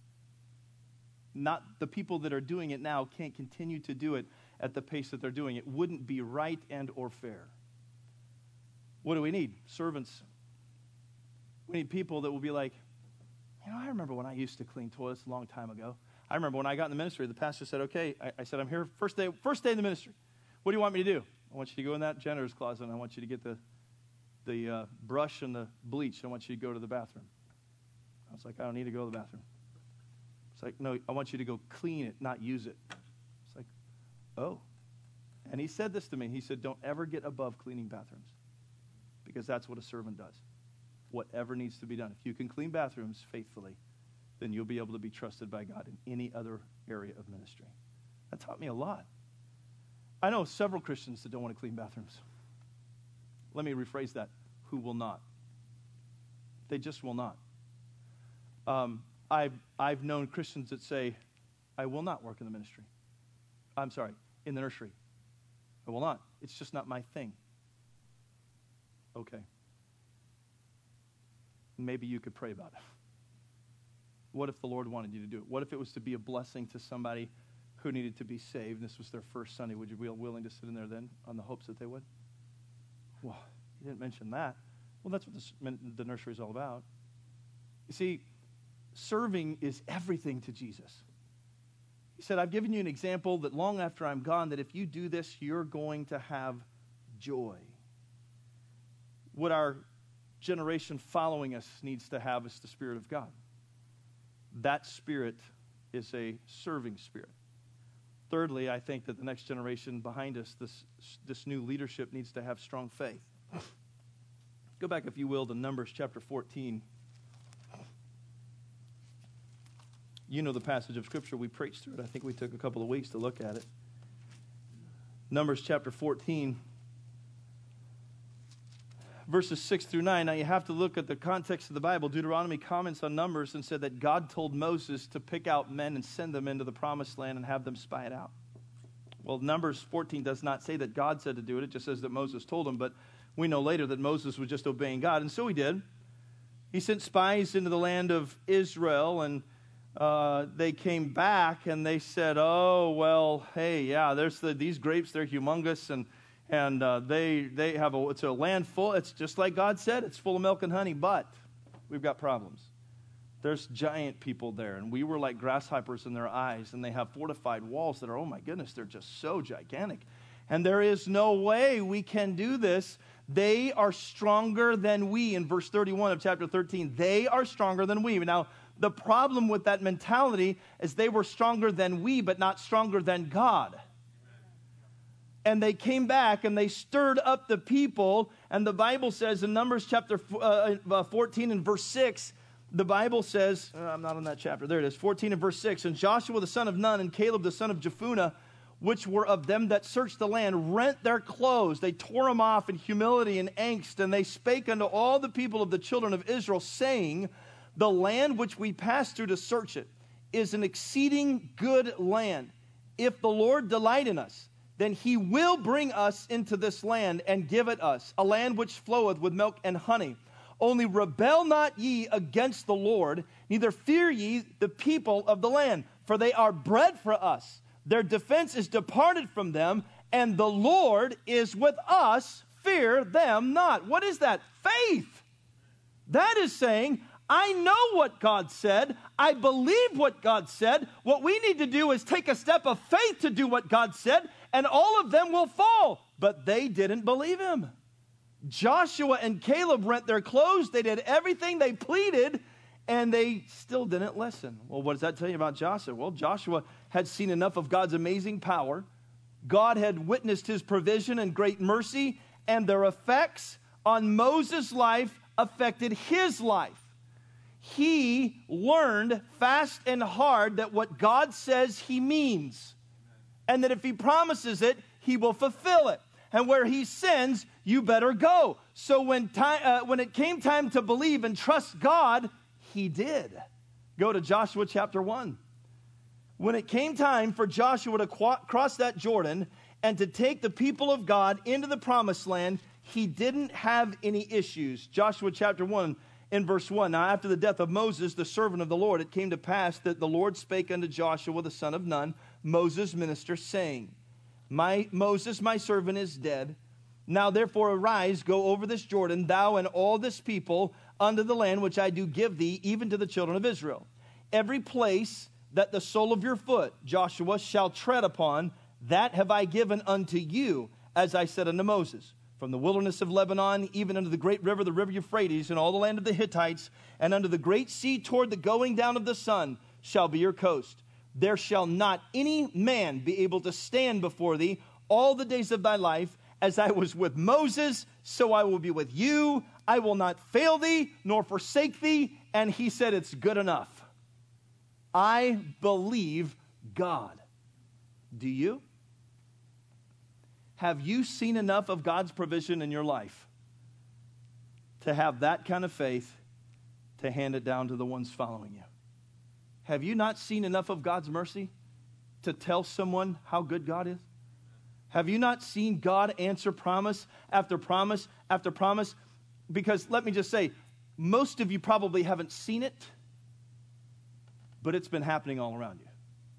Not the people that are doing it now can't continue to do it at the pace that they're doing. It wouldn't be right and or fair. What do we need? Servants. We need people that will be like, you know, I remember when I used to clean toilets a long time ago. I remember when I got in the ministry, the pastor said, okay, I said, I'm here first day in the ministry. What do you want me to do? I want you to go in that janitor's closet, and I want you to get the brush and the bleach. I want you to go to the bathroom. I was like, I don't need to go to the bathroom. It's like, no, I want you to go clean it, not use it. It's like, oh. And he said this to me. He said, don't ever get above cleaning bathrooms, because that's what a servant does. Whatever needs to be done. If you can clean bathrooms faithfully, then you'll be able to be trusted by God in any other area of ministry. That taught me a lot. I know several Christians that don't want to clean bathrooms. Let me rephrase that. Who will not? They just will not. I've known Christians that say, I will not work in the ministry. I'm sorry, in the nursery. I will not. It's just not my thing. Okay. Maybe you could pray about it. What if the Lord wanted you to do it? What if it was to be a blessing to somebody who needed to be saved? This was their first Sunday. Would you be willing to sit in there then on the hopes that they would? Well, you didn't mention that. Well, that's what the nursery is all about. You see, serving is everything to Jesus. He said, I've given you an example that long after I'm gone, that if you do this, you're going to have joy. What our generation following us needs to have is the Spirit of God. That Spirit is a serving spirit. Thirdly, I think that the next generation behind us, this new leadership needs to have strong faith. Go back, if you will, to Numbers chapter 14. You know the passage of Scripture. We preached through it. I think we took a couple of weeks to look at it. Numbers chapter 14, verses 6 through 9. Now you have to look at the context of the Bible. Deuteronomy comments on Numbers and said that God told Moses to pick out men and send them into the promised land and have them spy it out. Well, Numbers 14 does not say that God said to do it. It just says that Moses told him. But we know later that Moses was just obeying God. And so he did. He sent spies into the land of Israel, and they came back and they said, oh, well, hey, yeah, there's these grapes, they're humongous, and they have it's a land full. It's just like God said. It's full of milk and honey, but we've got problems. There's giant people there, and we were like grasshoppers in their eyes, and they have fortified walls that are, oh my goodness, they're just so gigantic. And there is no way we can do this. They are stronger than we. In verse 31 of chapter 13, they are stronger than we. Now, the problem with that mentality is they were stronger than we, but not stronger than God. And they came back and they stirred up the people. And the Bible says in Numbers chapter 14 and verse 6, the Bible says, I'm not on that chapter, there it is, 14 and verse 6, and Joshua the son of Nun and Caleb the son of Jephunneh, which were of them that searched the land, rent their clothes. They tore them off in humility and angst. And they spake unto all the people of the children of Israel, saying, the land which we passed through to search it is an exceeding good land. If the Lord delight in us, then he will bring us into this land and give it us, a land which floweth with milk and honey. Only rebel not ye against the Lord, neither fear ye the people of the land, for they are bread for us. Their defense is departed from them, and the Lord is with us. Fear them not. What is that? Faith. That is saying, I know what God said. I believe what God said. What we need to do is take a step of faith to do what God said, and all of them will fall. But they didn't believe him. Joshua and Caleb rent their clothes. They did everything. They pleaded, and they still didn't listen. Well, what does that tell you about Joshua? Well, Joshua had seen enough of God's amazing power. God had witnessed his provision and great mercy, and their effects on Moses' life affected his life. He learned fast and hard that what God says he means, and that if he promises it, he will fulfill it. And where he sends, you better go. So when it came time to believe and trust God, he did. Go to Joshua chapter 1. When it came time for Joshua to cross that Jordan and to take the people of God into the promised land, he didn't have any issues. Joshua chapter 1 in verse 1. Now after the death of Moses, the servant of the Lord, it came to pass that the Lord spake unto Joshua the son of Nun, Moses' minister, saying, Moses, my servant, is dead. Now therefore arise, go over this Jordan, thou and all this people, unto the land which I do give thee, even to the children of Israel. Every place that the sole of your foot, Joshua, shall tread upon, that have I given unto you, as I said unto Moses. From the wilderness of Lebanon, even unto the great river, the river Euphrates, and all the land of the Hittites, and unto the great sea toward the going down of the sun, shall be your coast. There shall not any man be able to stand before thee all the days of thy life. As I was with Moses, so I will be with you. I will not fail thee, nor forsake thee. And he said, it's good enough. I believe God. Do you? Have you seen enough of God's provision in your life to have that kind of faith to hand it down to the ones following you? Have you not seen enough of God's mercy to tell someone how good God is? Have you not seen God answer promise after promise after promise? Because let me just say, most of you probably haven't seen it, but it's been happening all around you.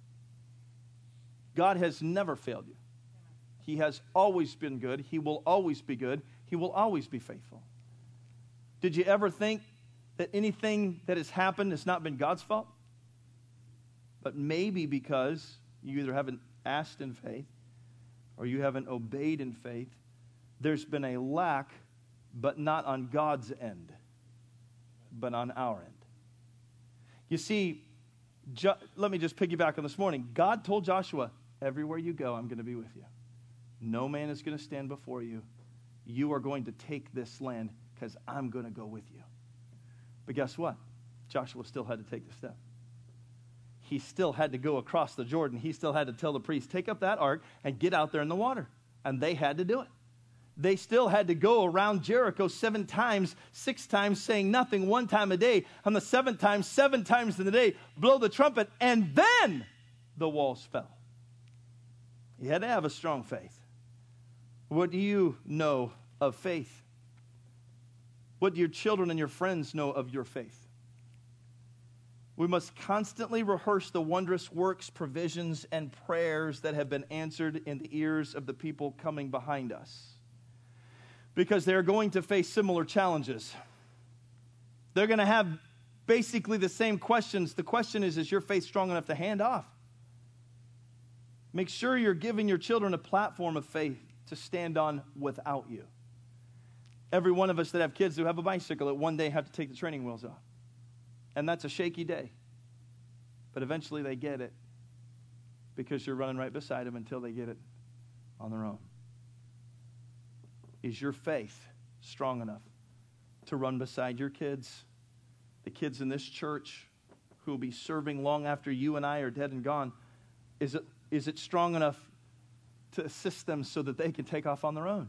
God has never failed you. He has always been good. He will always be good. He will always be faithful. Did you ever think that anything that has happened has not been God's fault? But maybe because you either haven't asked in faith or you haven't obeyed in faith, there's been a lack, but not on God's end, but on our end. You see, let me just piggyback on this morning. God told Joshua, everywhere you go, I'm going to be with you. No man is going to stand before you. You are going to take this land because I'm going to go with you. But guess what? Joshua still had to take the step. He still had to go across the Jordan. He still had to tell the priest, take up that ark and get out there in the water. And they had to do it. They still had to go around Jericho 7 times, 6 times, saying nothing, 1 time a day. On the 7th time, 7 times in the day, blow the trumpet, and then the walls fell. You had to have a strong faith. What do you know of faith? What do your children and your friends know of your faith? We must constantly rehearse the wondrous works, provisions, and prayers that have been answered in the ears of the people coming behind us. Because they're going to face similar challenges. They're going to have basically the same questions. The question is your faith strong enough to hand off? Make sure you're giving your children a platform of faith to stand on without you. Every one of us that have kids who have a bicycle that one day have to take the training wheels off. And that's a shaky day. But eventually they get it because you're running right beside them until they get it on their own. Is your faith strong enough to run beside your kids, the kids in this church who will be serving long after you and I are dead and gone? Is it strong enough to assist them so that they can take off on their own?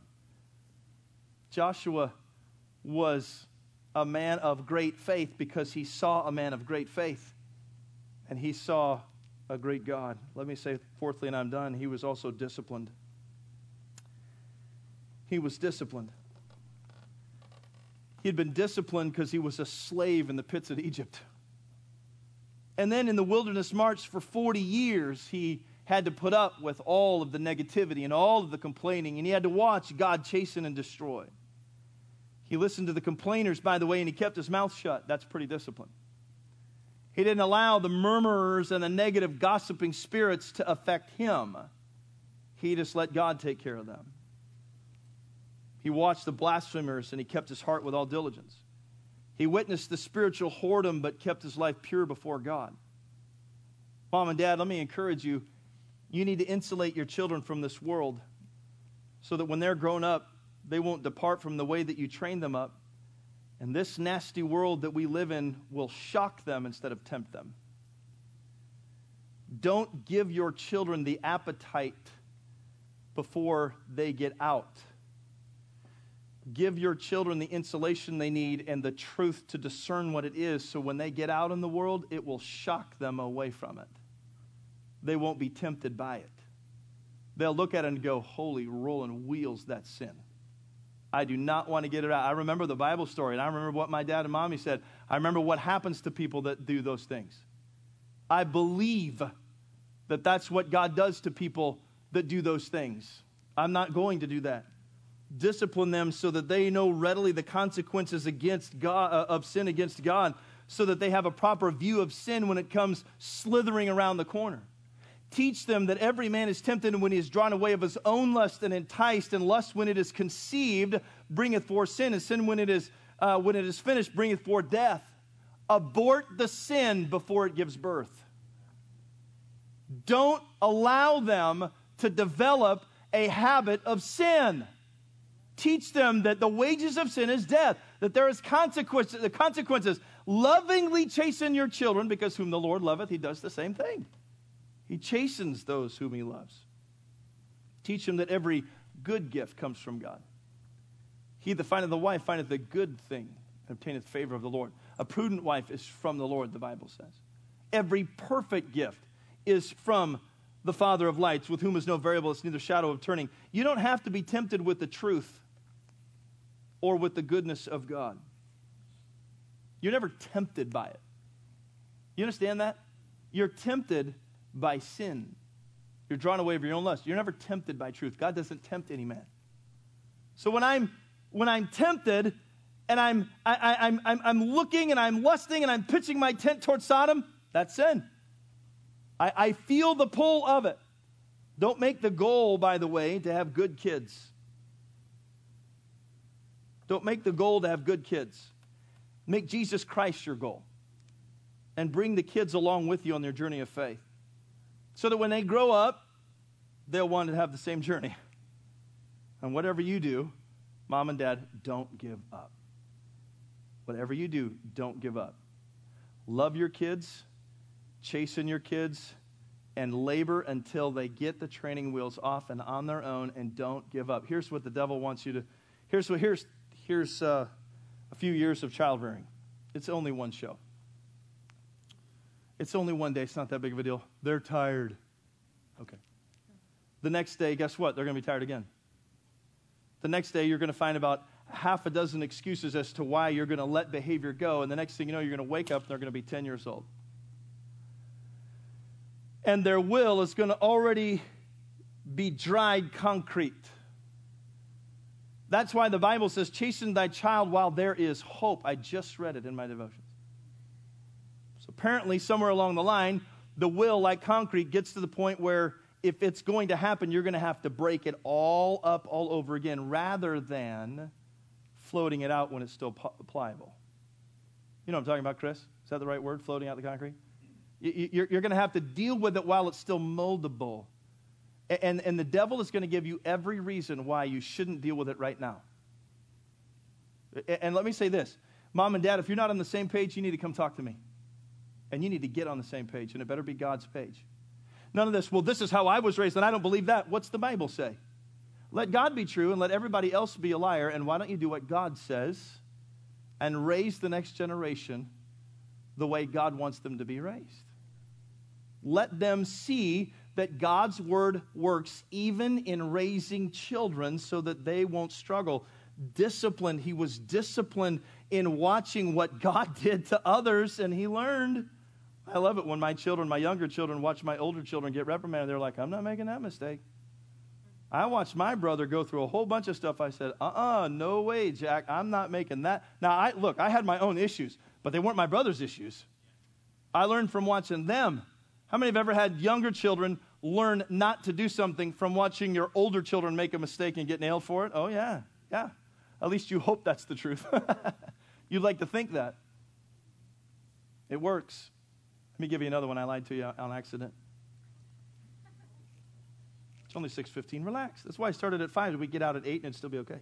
Joshua was a man of great faith because he saw a man of great faith. And he saw a great God. Let me say fourthly, and I'm done, he was also disciplined. He was disciplined. He had been disciplined because he was a slave in the pits of Egypt. And then in the wilderness march for 40 years, he had to put up with all of the negativity and all of the complaining, and he had to watch God chasten and destroy. He listened to the complainers, by the way, and he kept his mouth shut. That's pretty disciplined. He didn't allow the murmurers and the negative gossiping spirits to affect him. He just let God take care of them. He watched the blasphemers, and he kept his heart with all diligence. He witnessed the spiritual whoredom, but kept his life pure before God. Mom and Dad, let me encourage you. You need to insulate your children from this world so that when they're grown up, they won't depart from the way that you train them up. And this nasty world that we live in will shock them instead of tempt them. Don't give your children the appetite before they get out. Give your children the insulation they need and the truth to discern what it is, so when they get out in the world, it will shock them away from it. They won't be tempted by it. They'll look at it and go, holy rolling wheels, that's sin. I do not want to get it out. I remember the Bible story, and I remember what my dad and mommy said. I remember what happens to people that do those things. I believe that that's what God does to people that do those things. I'm not going to do that. Discipline them so that they know readily the consequences against God, of sin against God, so that they have a proper view of sin when it comes slithering around the corner. Teach them that every man is tempted when he is drawn away of his own lust and enticed, and lust when it is conceived bringeth forth sin, and sin when it is finished bringeth forth death. Abort the sin before it gives birth. Don't allow them to develop a habit of sin. Teach them that the wages of sin is death, that there is consequences. Lovingly chasten your children, because whom the Lord loveth, he does the same thing. He chastens those whom he loves. Teach them that every good gift comes from God. He that findeth a wife findeth a good thing, and obtaineth favor of the Lord. A prudent wife is from the Lord, the Bible says. Every perfect gift is from the Father of lights, with whom is no variableness, neither shadow of turning. You don't have to be tempted with the truth or with the goodness of God. You're never tempted by it. You understand that? you're tempted by sin. You're drawn away by your own lust. You're never tempted by truth. God doesn't tempt any man. So when I'm tempted and I'm looking and I'm lusting and I'm pitching my tent towards Sodom, that's sin. I feel the pull of it. Don't make the goal, by the way, to have good kids. Don't make the goal to have good kids. Make Jesus Christ your goal. And bring the kids along with you on their journey of faith. So that when they grow up, they'll want to have the same journey. And whatever you do, mom and dad, don't give up. Whatever you do, don't give up. Love your kids, chasten your kids, and labor until they get the training wheels off and on their own, and don't give up. Here's what the devil wants you to. Here's a few years of child rearing. It's only one show. It's only one day. It's not that big of a deal. They're tired. Okay. The next day, guess what? They're going to be tired again. The next day, you're going to find about half a dozen excuses as to why you're going to let behavior go. And the next thing you know, you're going to wake up and they're going to be 10 years old. And their will is going to already be dried concrete. That's why the Bible says, chasten thy child while there is hope. I just read it in my devotions. So apparently, somewhere along the line, the will, like concrete, gets to the point where if it's going to happen, you're going to have to break it all up all over again rather than floating it out when it's still pliable. You know what I'm talking about, Chris? Is that the right word, floating out the concrete? You're going to have to deal with it while it's still moldable. And the devil is going to give you every reason why you shouldn't deal with it right now. And let me say this. Mom and Dad, if you're not on the same page, you need to come talk to me. And you need to get on the same page, and it better be God's page. None of this, well, this is how I was raised, and I don't believe that. What's the Bible say? Let God be true, and let everybody else be a liar, and why don't you do what God says and raise the next generation the way God wants them to be raised? Let them see that God's word works even in raising children so that they won't struggle. Disciplined. He was disciplined in watching what God did to others, and he learned. I love it when my younger children, watch my older children get reprimanded. They're like, I'm not making that mistake. I watched my brother go through a whole bunch of stuff. I said, no way, Jack. I'm not making that. Now, I had my own issues, but they weren't my brother's issues. I learned from watching them. How many have ever had younger children learn not to do something from watching your older children make a mistake and get nailed for it? Oh, yeah. At least you hope that's the truth. You'd like to think that. It works. Let me give you another one. I lied to you on accident. It's only 6:15. Relax. That's why I started at 5. We get out at 8 and it'd still be okay.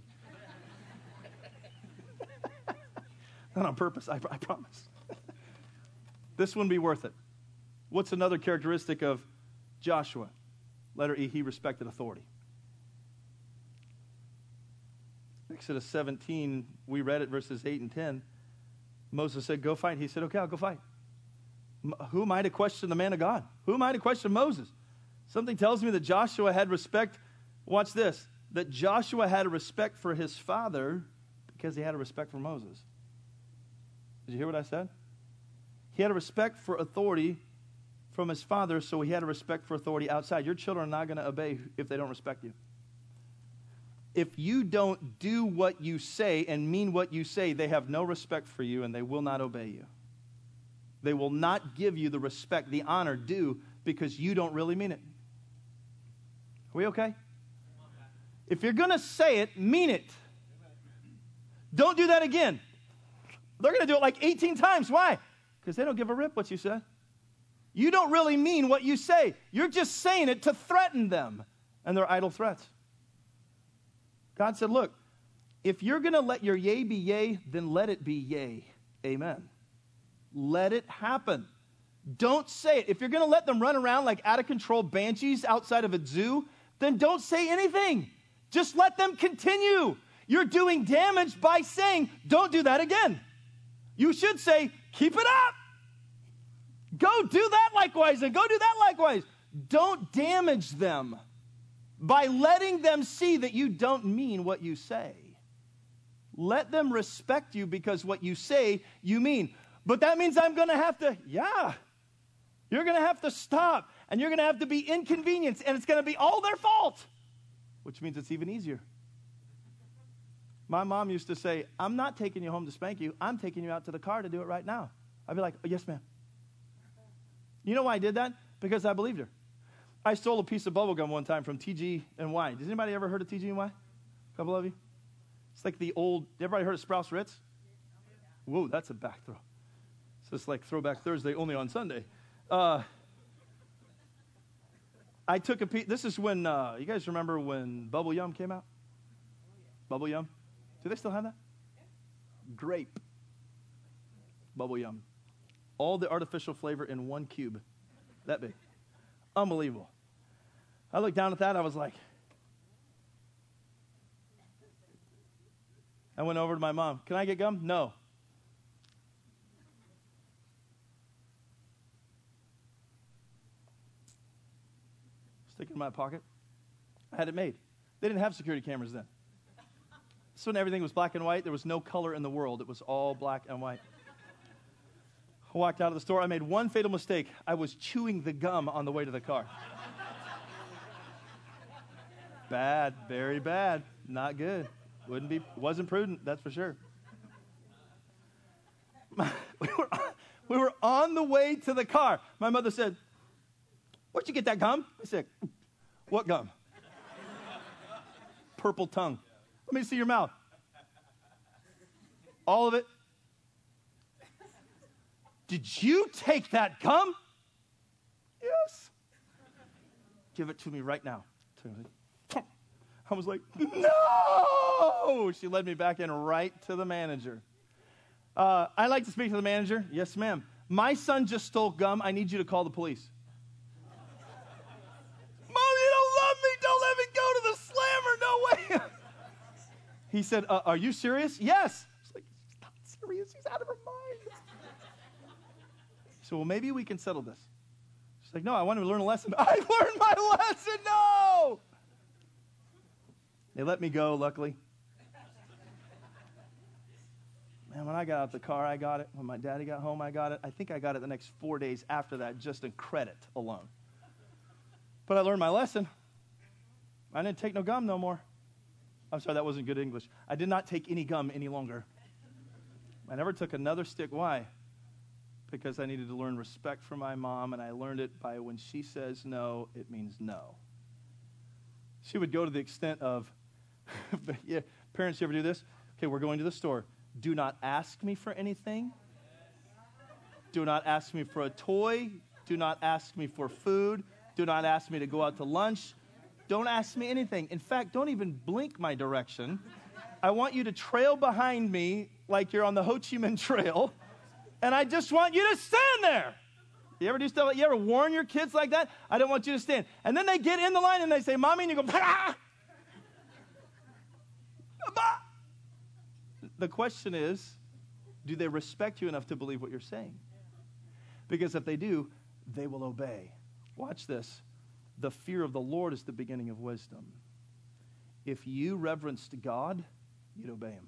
Not on purpose, I promise. This one be worth it. What's another characteristic of Joshua? Letter E, he respected authority. Exodus 17, we read it, verses 8 and 10. Moses said, go fight. He said, okay, I'll go fight. Who am I to question the man of God? Who am I to question Moses? Something tells me that Joshua had respect. Watch this. That Joshua had a respect for his father because he had a respect for Moses. Did you hear what I said? He had a respect for authority from his father, so he had a respect for authority outside. Your children are not going to obey if they don't respect you. If you don't do what you say and mean what you say, they have no respect for you and they will not obey you. They will not give you the respect, the honor due because you don't really mean it. Are we okay? If you're going to say it, mean it. Don't do that again. They're going to do it like 18 times. Why? Because they don't give a rip what you said. You don't really mean what you say. You're just saying it to threaten them. And they're idle threats. God said, look, if you're going to let your yea be yea, then let it be yea. Amen. Let it happen. Don't say it. If you're going to let them run around like out-of-control banshees outside of a zoo, then don't say anything. Just let them continue. You're doing damage by saying, don't do that again. You should say, keep it up. Go do that likewise and go do that likewise. Don't damage them by letting them see that you don't mean what you say. Let them respect you because what you say, you mean. But that means I'm going to have to, You're going to have to stop, and you're going to have to be inconvenienced, and it's going to be all their fault, which means it's even easier. My mom used to say, I'm not taking you home to spank you. I'm taking you out to the car to do it right now. I'd be like, oh, yes, ma'am. You know why I did that? Because I believed her. I stole a piece of bubble gum one time from TG&Y. Does anybody ever heard of TG&Y? A couple of you? It's like the old, everybody heard of Sprouse Ritz? Whoa, that's a back throw. So it's like Throwback Thursday, only on Sunday. I took a piece. This is when, you guys remember when Bubble Yum came out? Bubble Yum? Do they still have that? Grape. Bubble Yum. All the artificial flavor in one cube. That big. Unbelievable. I looked down at that. I was like, I went over to my mom. Can I get gum? No. Stick it in my pocket. I had it made. They didn't have security cameras then. So when everything was black and white, there was no color in the world. It was all black and white. I walked out of the store. I made one fatal mistake. I was chewing the gum on the way to the car. Bad, very bad. Not good. Wasn't prudent, that's for sure. We were on the way to the car. My mother said, where'd you get that gum? I said, what gum? Purple tongue. Let me see your mouth. All of it. Did you take that gum? Yes. Give it to me right now. I was like, no! She led me back in right to the manager. I'd like to speak to the manager. Yes, ma'am. My son just stole gum. I need you to call the police. Mom, you don't love me. Don't let me go to the slammer. No way. He said, are you serious? Yes. I was like, she's not serious. She's out of her mind. He said, well, maybe we can settle this. She's like, no, I want to learn a lesson. I learned my lesson. No. They let me go, luckily. Man, when I got out the car, I got it. When my daddy got home, I got it. I think I got it the next 4 days after that, just in credit alone. But I learned my lesson. I didn't take no gum no more. I'm sorry, that wasn't good English. I did not take any gum any longer. I never took another stick. Why? Because I needed to learn respect for my mom, and I learned it by when she says no, it means no. She would go to the extent of, yeah, parents, you ever do this? Okay, we're going to the store. Do not ask me for anything. Do not ask me for a toy. Do not ask me for food. Do not ask me to go out to lunch. Don't ask me anything. In fact, don't even blink my direction. I want you to trail behind me like you're on the Ho Chi Minh Trail, and I just want you to stand there. You ever do stuff like, you ever warn your kids like that? I don't want you to stand. And then they get in the line and they say, Mommy, and you go, bah! Bah! The question is, do they respect you enough to believe what you're saying? Because if they do, they will obey. Watch this. The fear of the Lord is the beginning of wisdom. If you reverenced God, you'd obey him.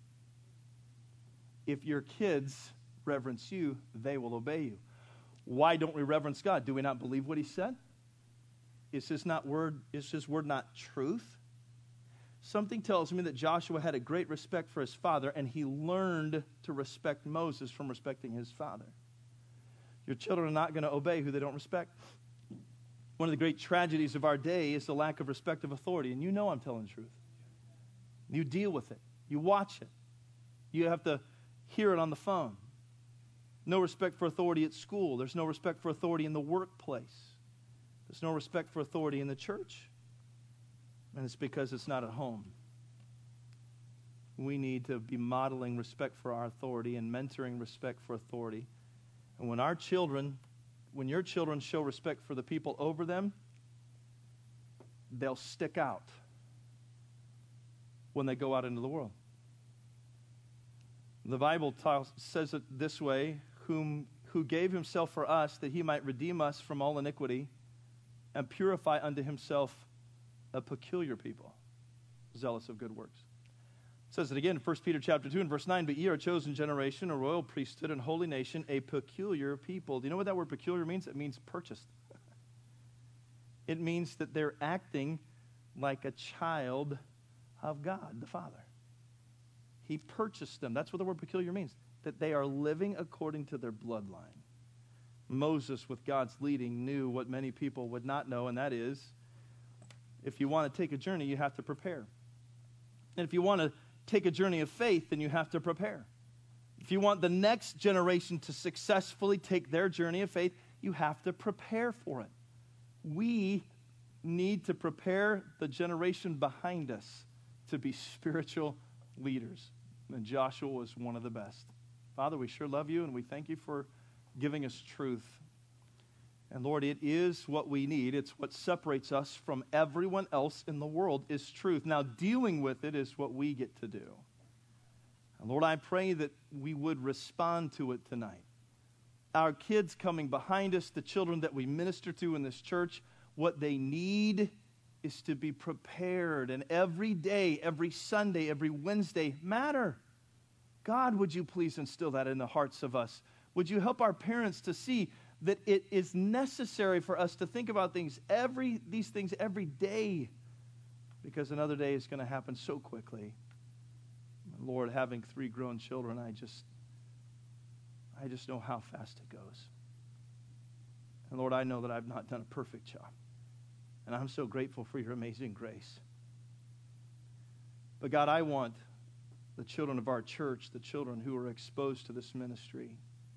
If your kids reverence you, they will obey you. Why don't we reverence God? Do we not believe what he said? Is his word not truth? Something tells me that Joshua had a great respect for his father, and he learned to respect Moses from respecting his father. Your children are not going to obey who they don't respect. One of the great tragedies of our day is the lack of respect of authority, and you know I'm telling the truth. You deal with it. You watch it. You have to hear it on the phone. No respect for authority at school. There's no respect for authority in the workplace. There's no respect for authority in the church. And it's because it's not at home. We need to be modeling respect for our authority and mentoring respect for authority. And when your children show respect for the people over them, they'll stick out when they go out into the world. The Bible says it this way, who gave himself for us that he might redeem us from all iniquity and purify unto himself a peculiar people, zealous of good works. It says it again in 1 Peter chapter 2 and verse 9, but ye are a chosen generation, a royal priesthood, and holy nation, a peculiar people. Do you know what that word peculiar means? It means purchased. It means that they're acting like a child of God, the Father. He purchased them. That's what the word peculiar means, that they are living according to their bloodline. Moses, with God's leading, knew what many people would not know, and that is, if you want to take a journey, you have to prepare. And if you want to take a journey of faith, then you have to prepare. If you want the next generation to successfully take their journey of faith, you have to prepare for it. We need to prepare the generation behind us to be spiritual leaders. And Joshua was one of the best. Father, we sure love you, and we thank you for giving us truth. And Lord, it is what we need. It's what separates us from everyone else in the world is truth. Now, dealing with it is what we get to do. And Lord, I pray that we would respond to it tonight. Our kids coming behind us, the children that we minister to in this church, what they need is to be prepared. And every day, every Sunday, every Wednesday matter. God, would you please instill that in the hearts of us? Would you help our parents to see that it is necessary for us to think about these things every day, because another day is going to happen so quickly. Lord, having 3 grown children, I just know how fast it goes. And Lord, I know that I've not done a perfect job. And I'm so grateful for your amazing grace. But God, I want the children of our church, the children who are exposed to this ministry,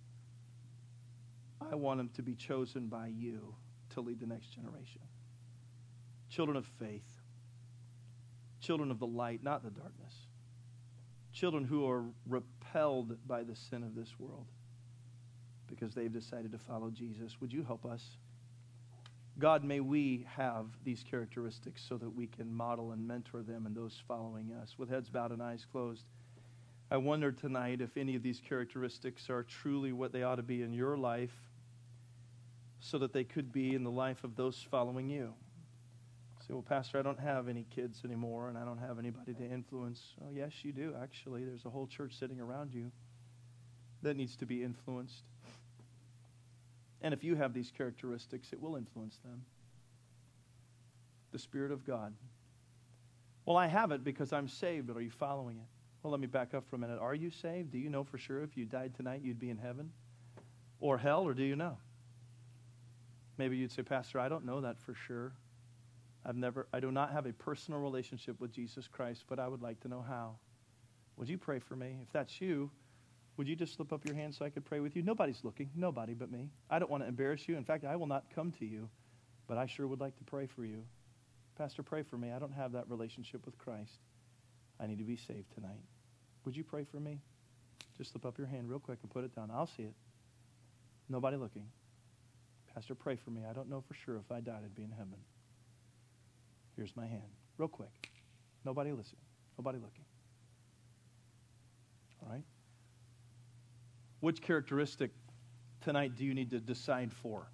I want them to be chosen by you to lead the next generation. Children of faith. Children of the light, not the darkness. Children who are repelled by the sin of this world because they've decided to follow Jesus. Would you help us? God, may we have these characteristics so that we can model and mentor them and those following us. With heads bowed and eyes closed, I wonder tonight if any of these characteristics are truly what they ought to be in your life, so that they could be in the life of those following you. Say, well, Pastor, I don't have any kids anymore, and I don't have anybody to influence. Oh, yes, you do, actually. There's a whole church sitting around you that needs to be influenced. And if you have these characteristics, it will influence them. The Spirit of God. Well, I have it because I'm saved, but are you following it? Well, let me back up for a minute. Are you saved? Do you know for sure if you died tonight you'd be in heaven or hell, or do you know? Maybe you'd say, Pastor, I don't know that for sure. I do not have a personal relationship with Jesus Christ, but I would like to know how. Would you pray for me? If that's you, would you just slip up your hand so I could pray with you? Nobody's looking. Nobody but me. I don't want to embarrass you. In fact, I will not come to you, but I sure would like to pray for you. Pastor, pray for me. I don't have that relationship with Christ. I need to be saved tonight. Would you pray for me? Just slip up your hand real quick and put it down. I'll see it. Nobody looking. Pastor, pray for me. I don't know for sure if I died, I'd be in heaven. Here's my hand. Real quick. Nobody listening. Nobody looking. All right? Which characteristic tonight do you need to decide for?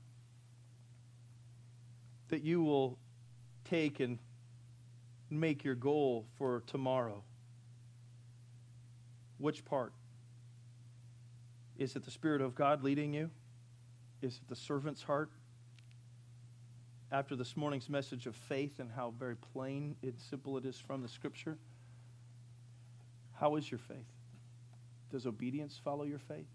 That you will take and make your goal for tomorrow. Which part? Is it the Spirit of God leading you? Is it the servant's heart? After this morning's message of faith and how very plain and simple it is from the Scripture, how is your faith? Does obedience follow your faith?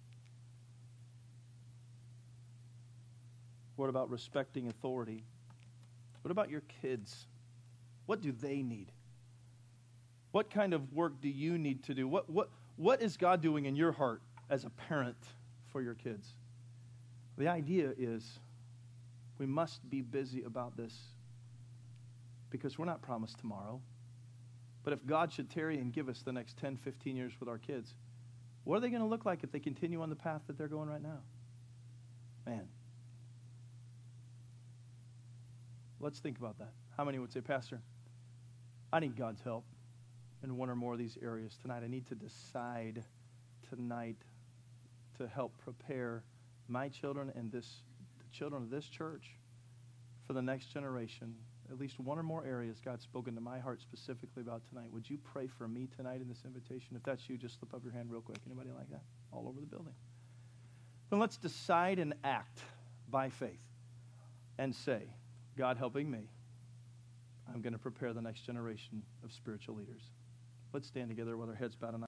What about respecting authority? What about your kids? What do they need? What kind of work do you need to do? What is God doing in your heart as a parent for your kids? The idea is we must be busy about this because we're not promised tomorrow. But if God should tarry and give us the next 10, 15 years with our kids, what are they going to look like if they continue on the path that they're going right now? Man. Let's think about that. How many would say, Pastor, I need God's help in one or more of these areas tonight. I need to decide tonight to help prepare my children and the children of this church for the next generation at least one or more areas God's spoken to my heart specifically about tonight, would you pray for me tonight in this invitation? If that's you, just slip up your hand real quick. Anybody like that? All over the building. Then let's decide and act by faith and say, God helping me, I'm going to prepare the next generation of spiritual leaders. Let's stand together with our heads bowed and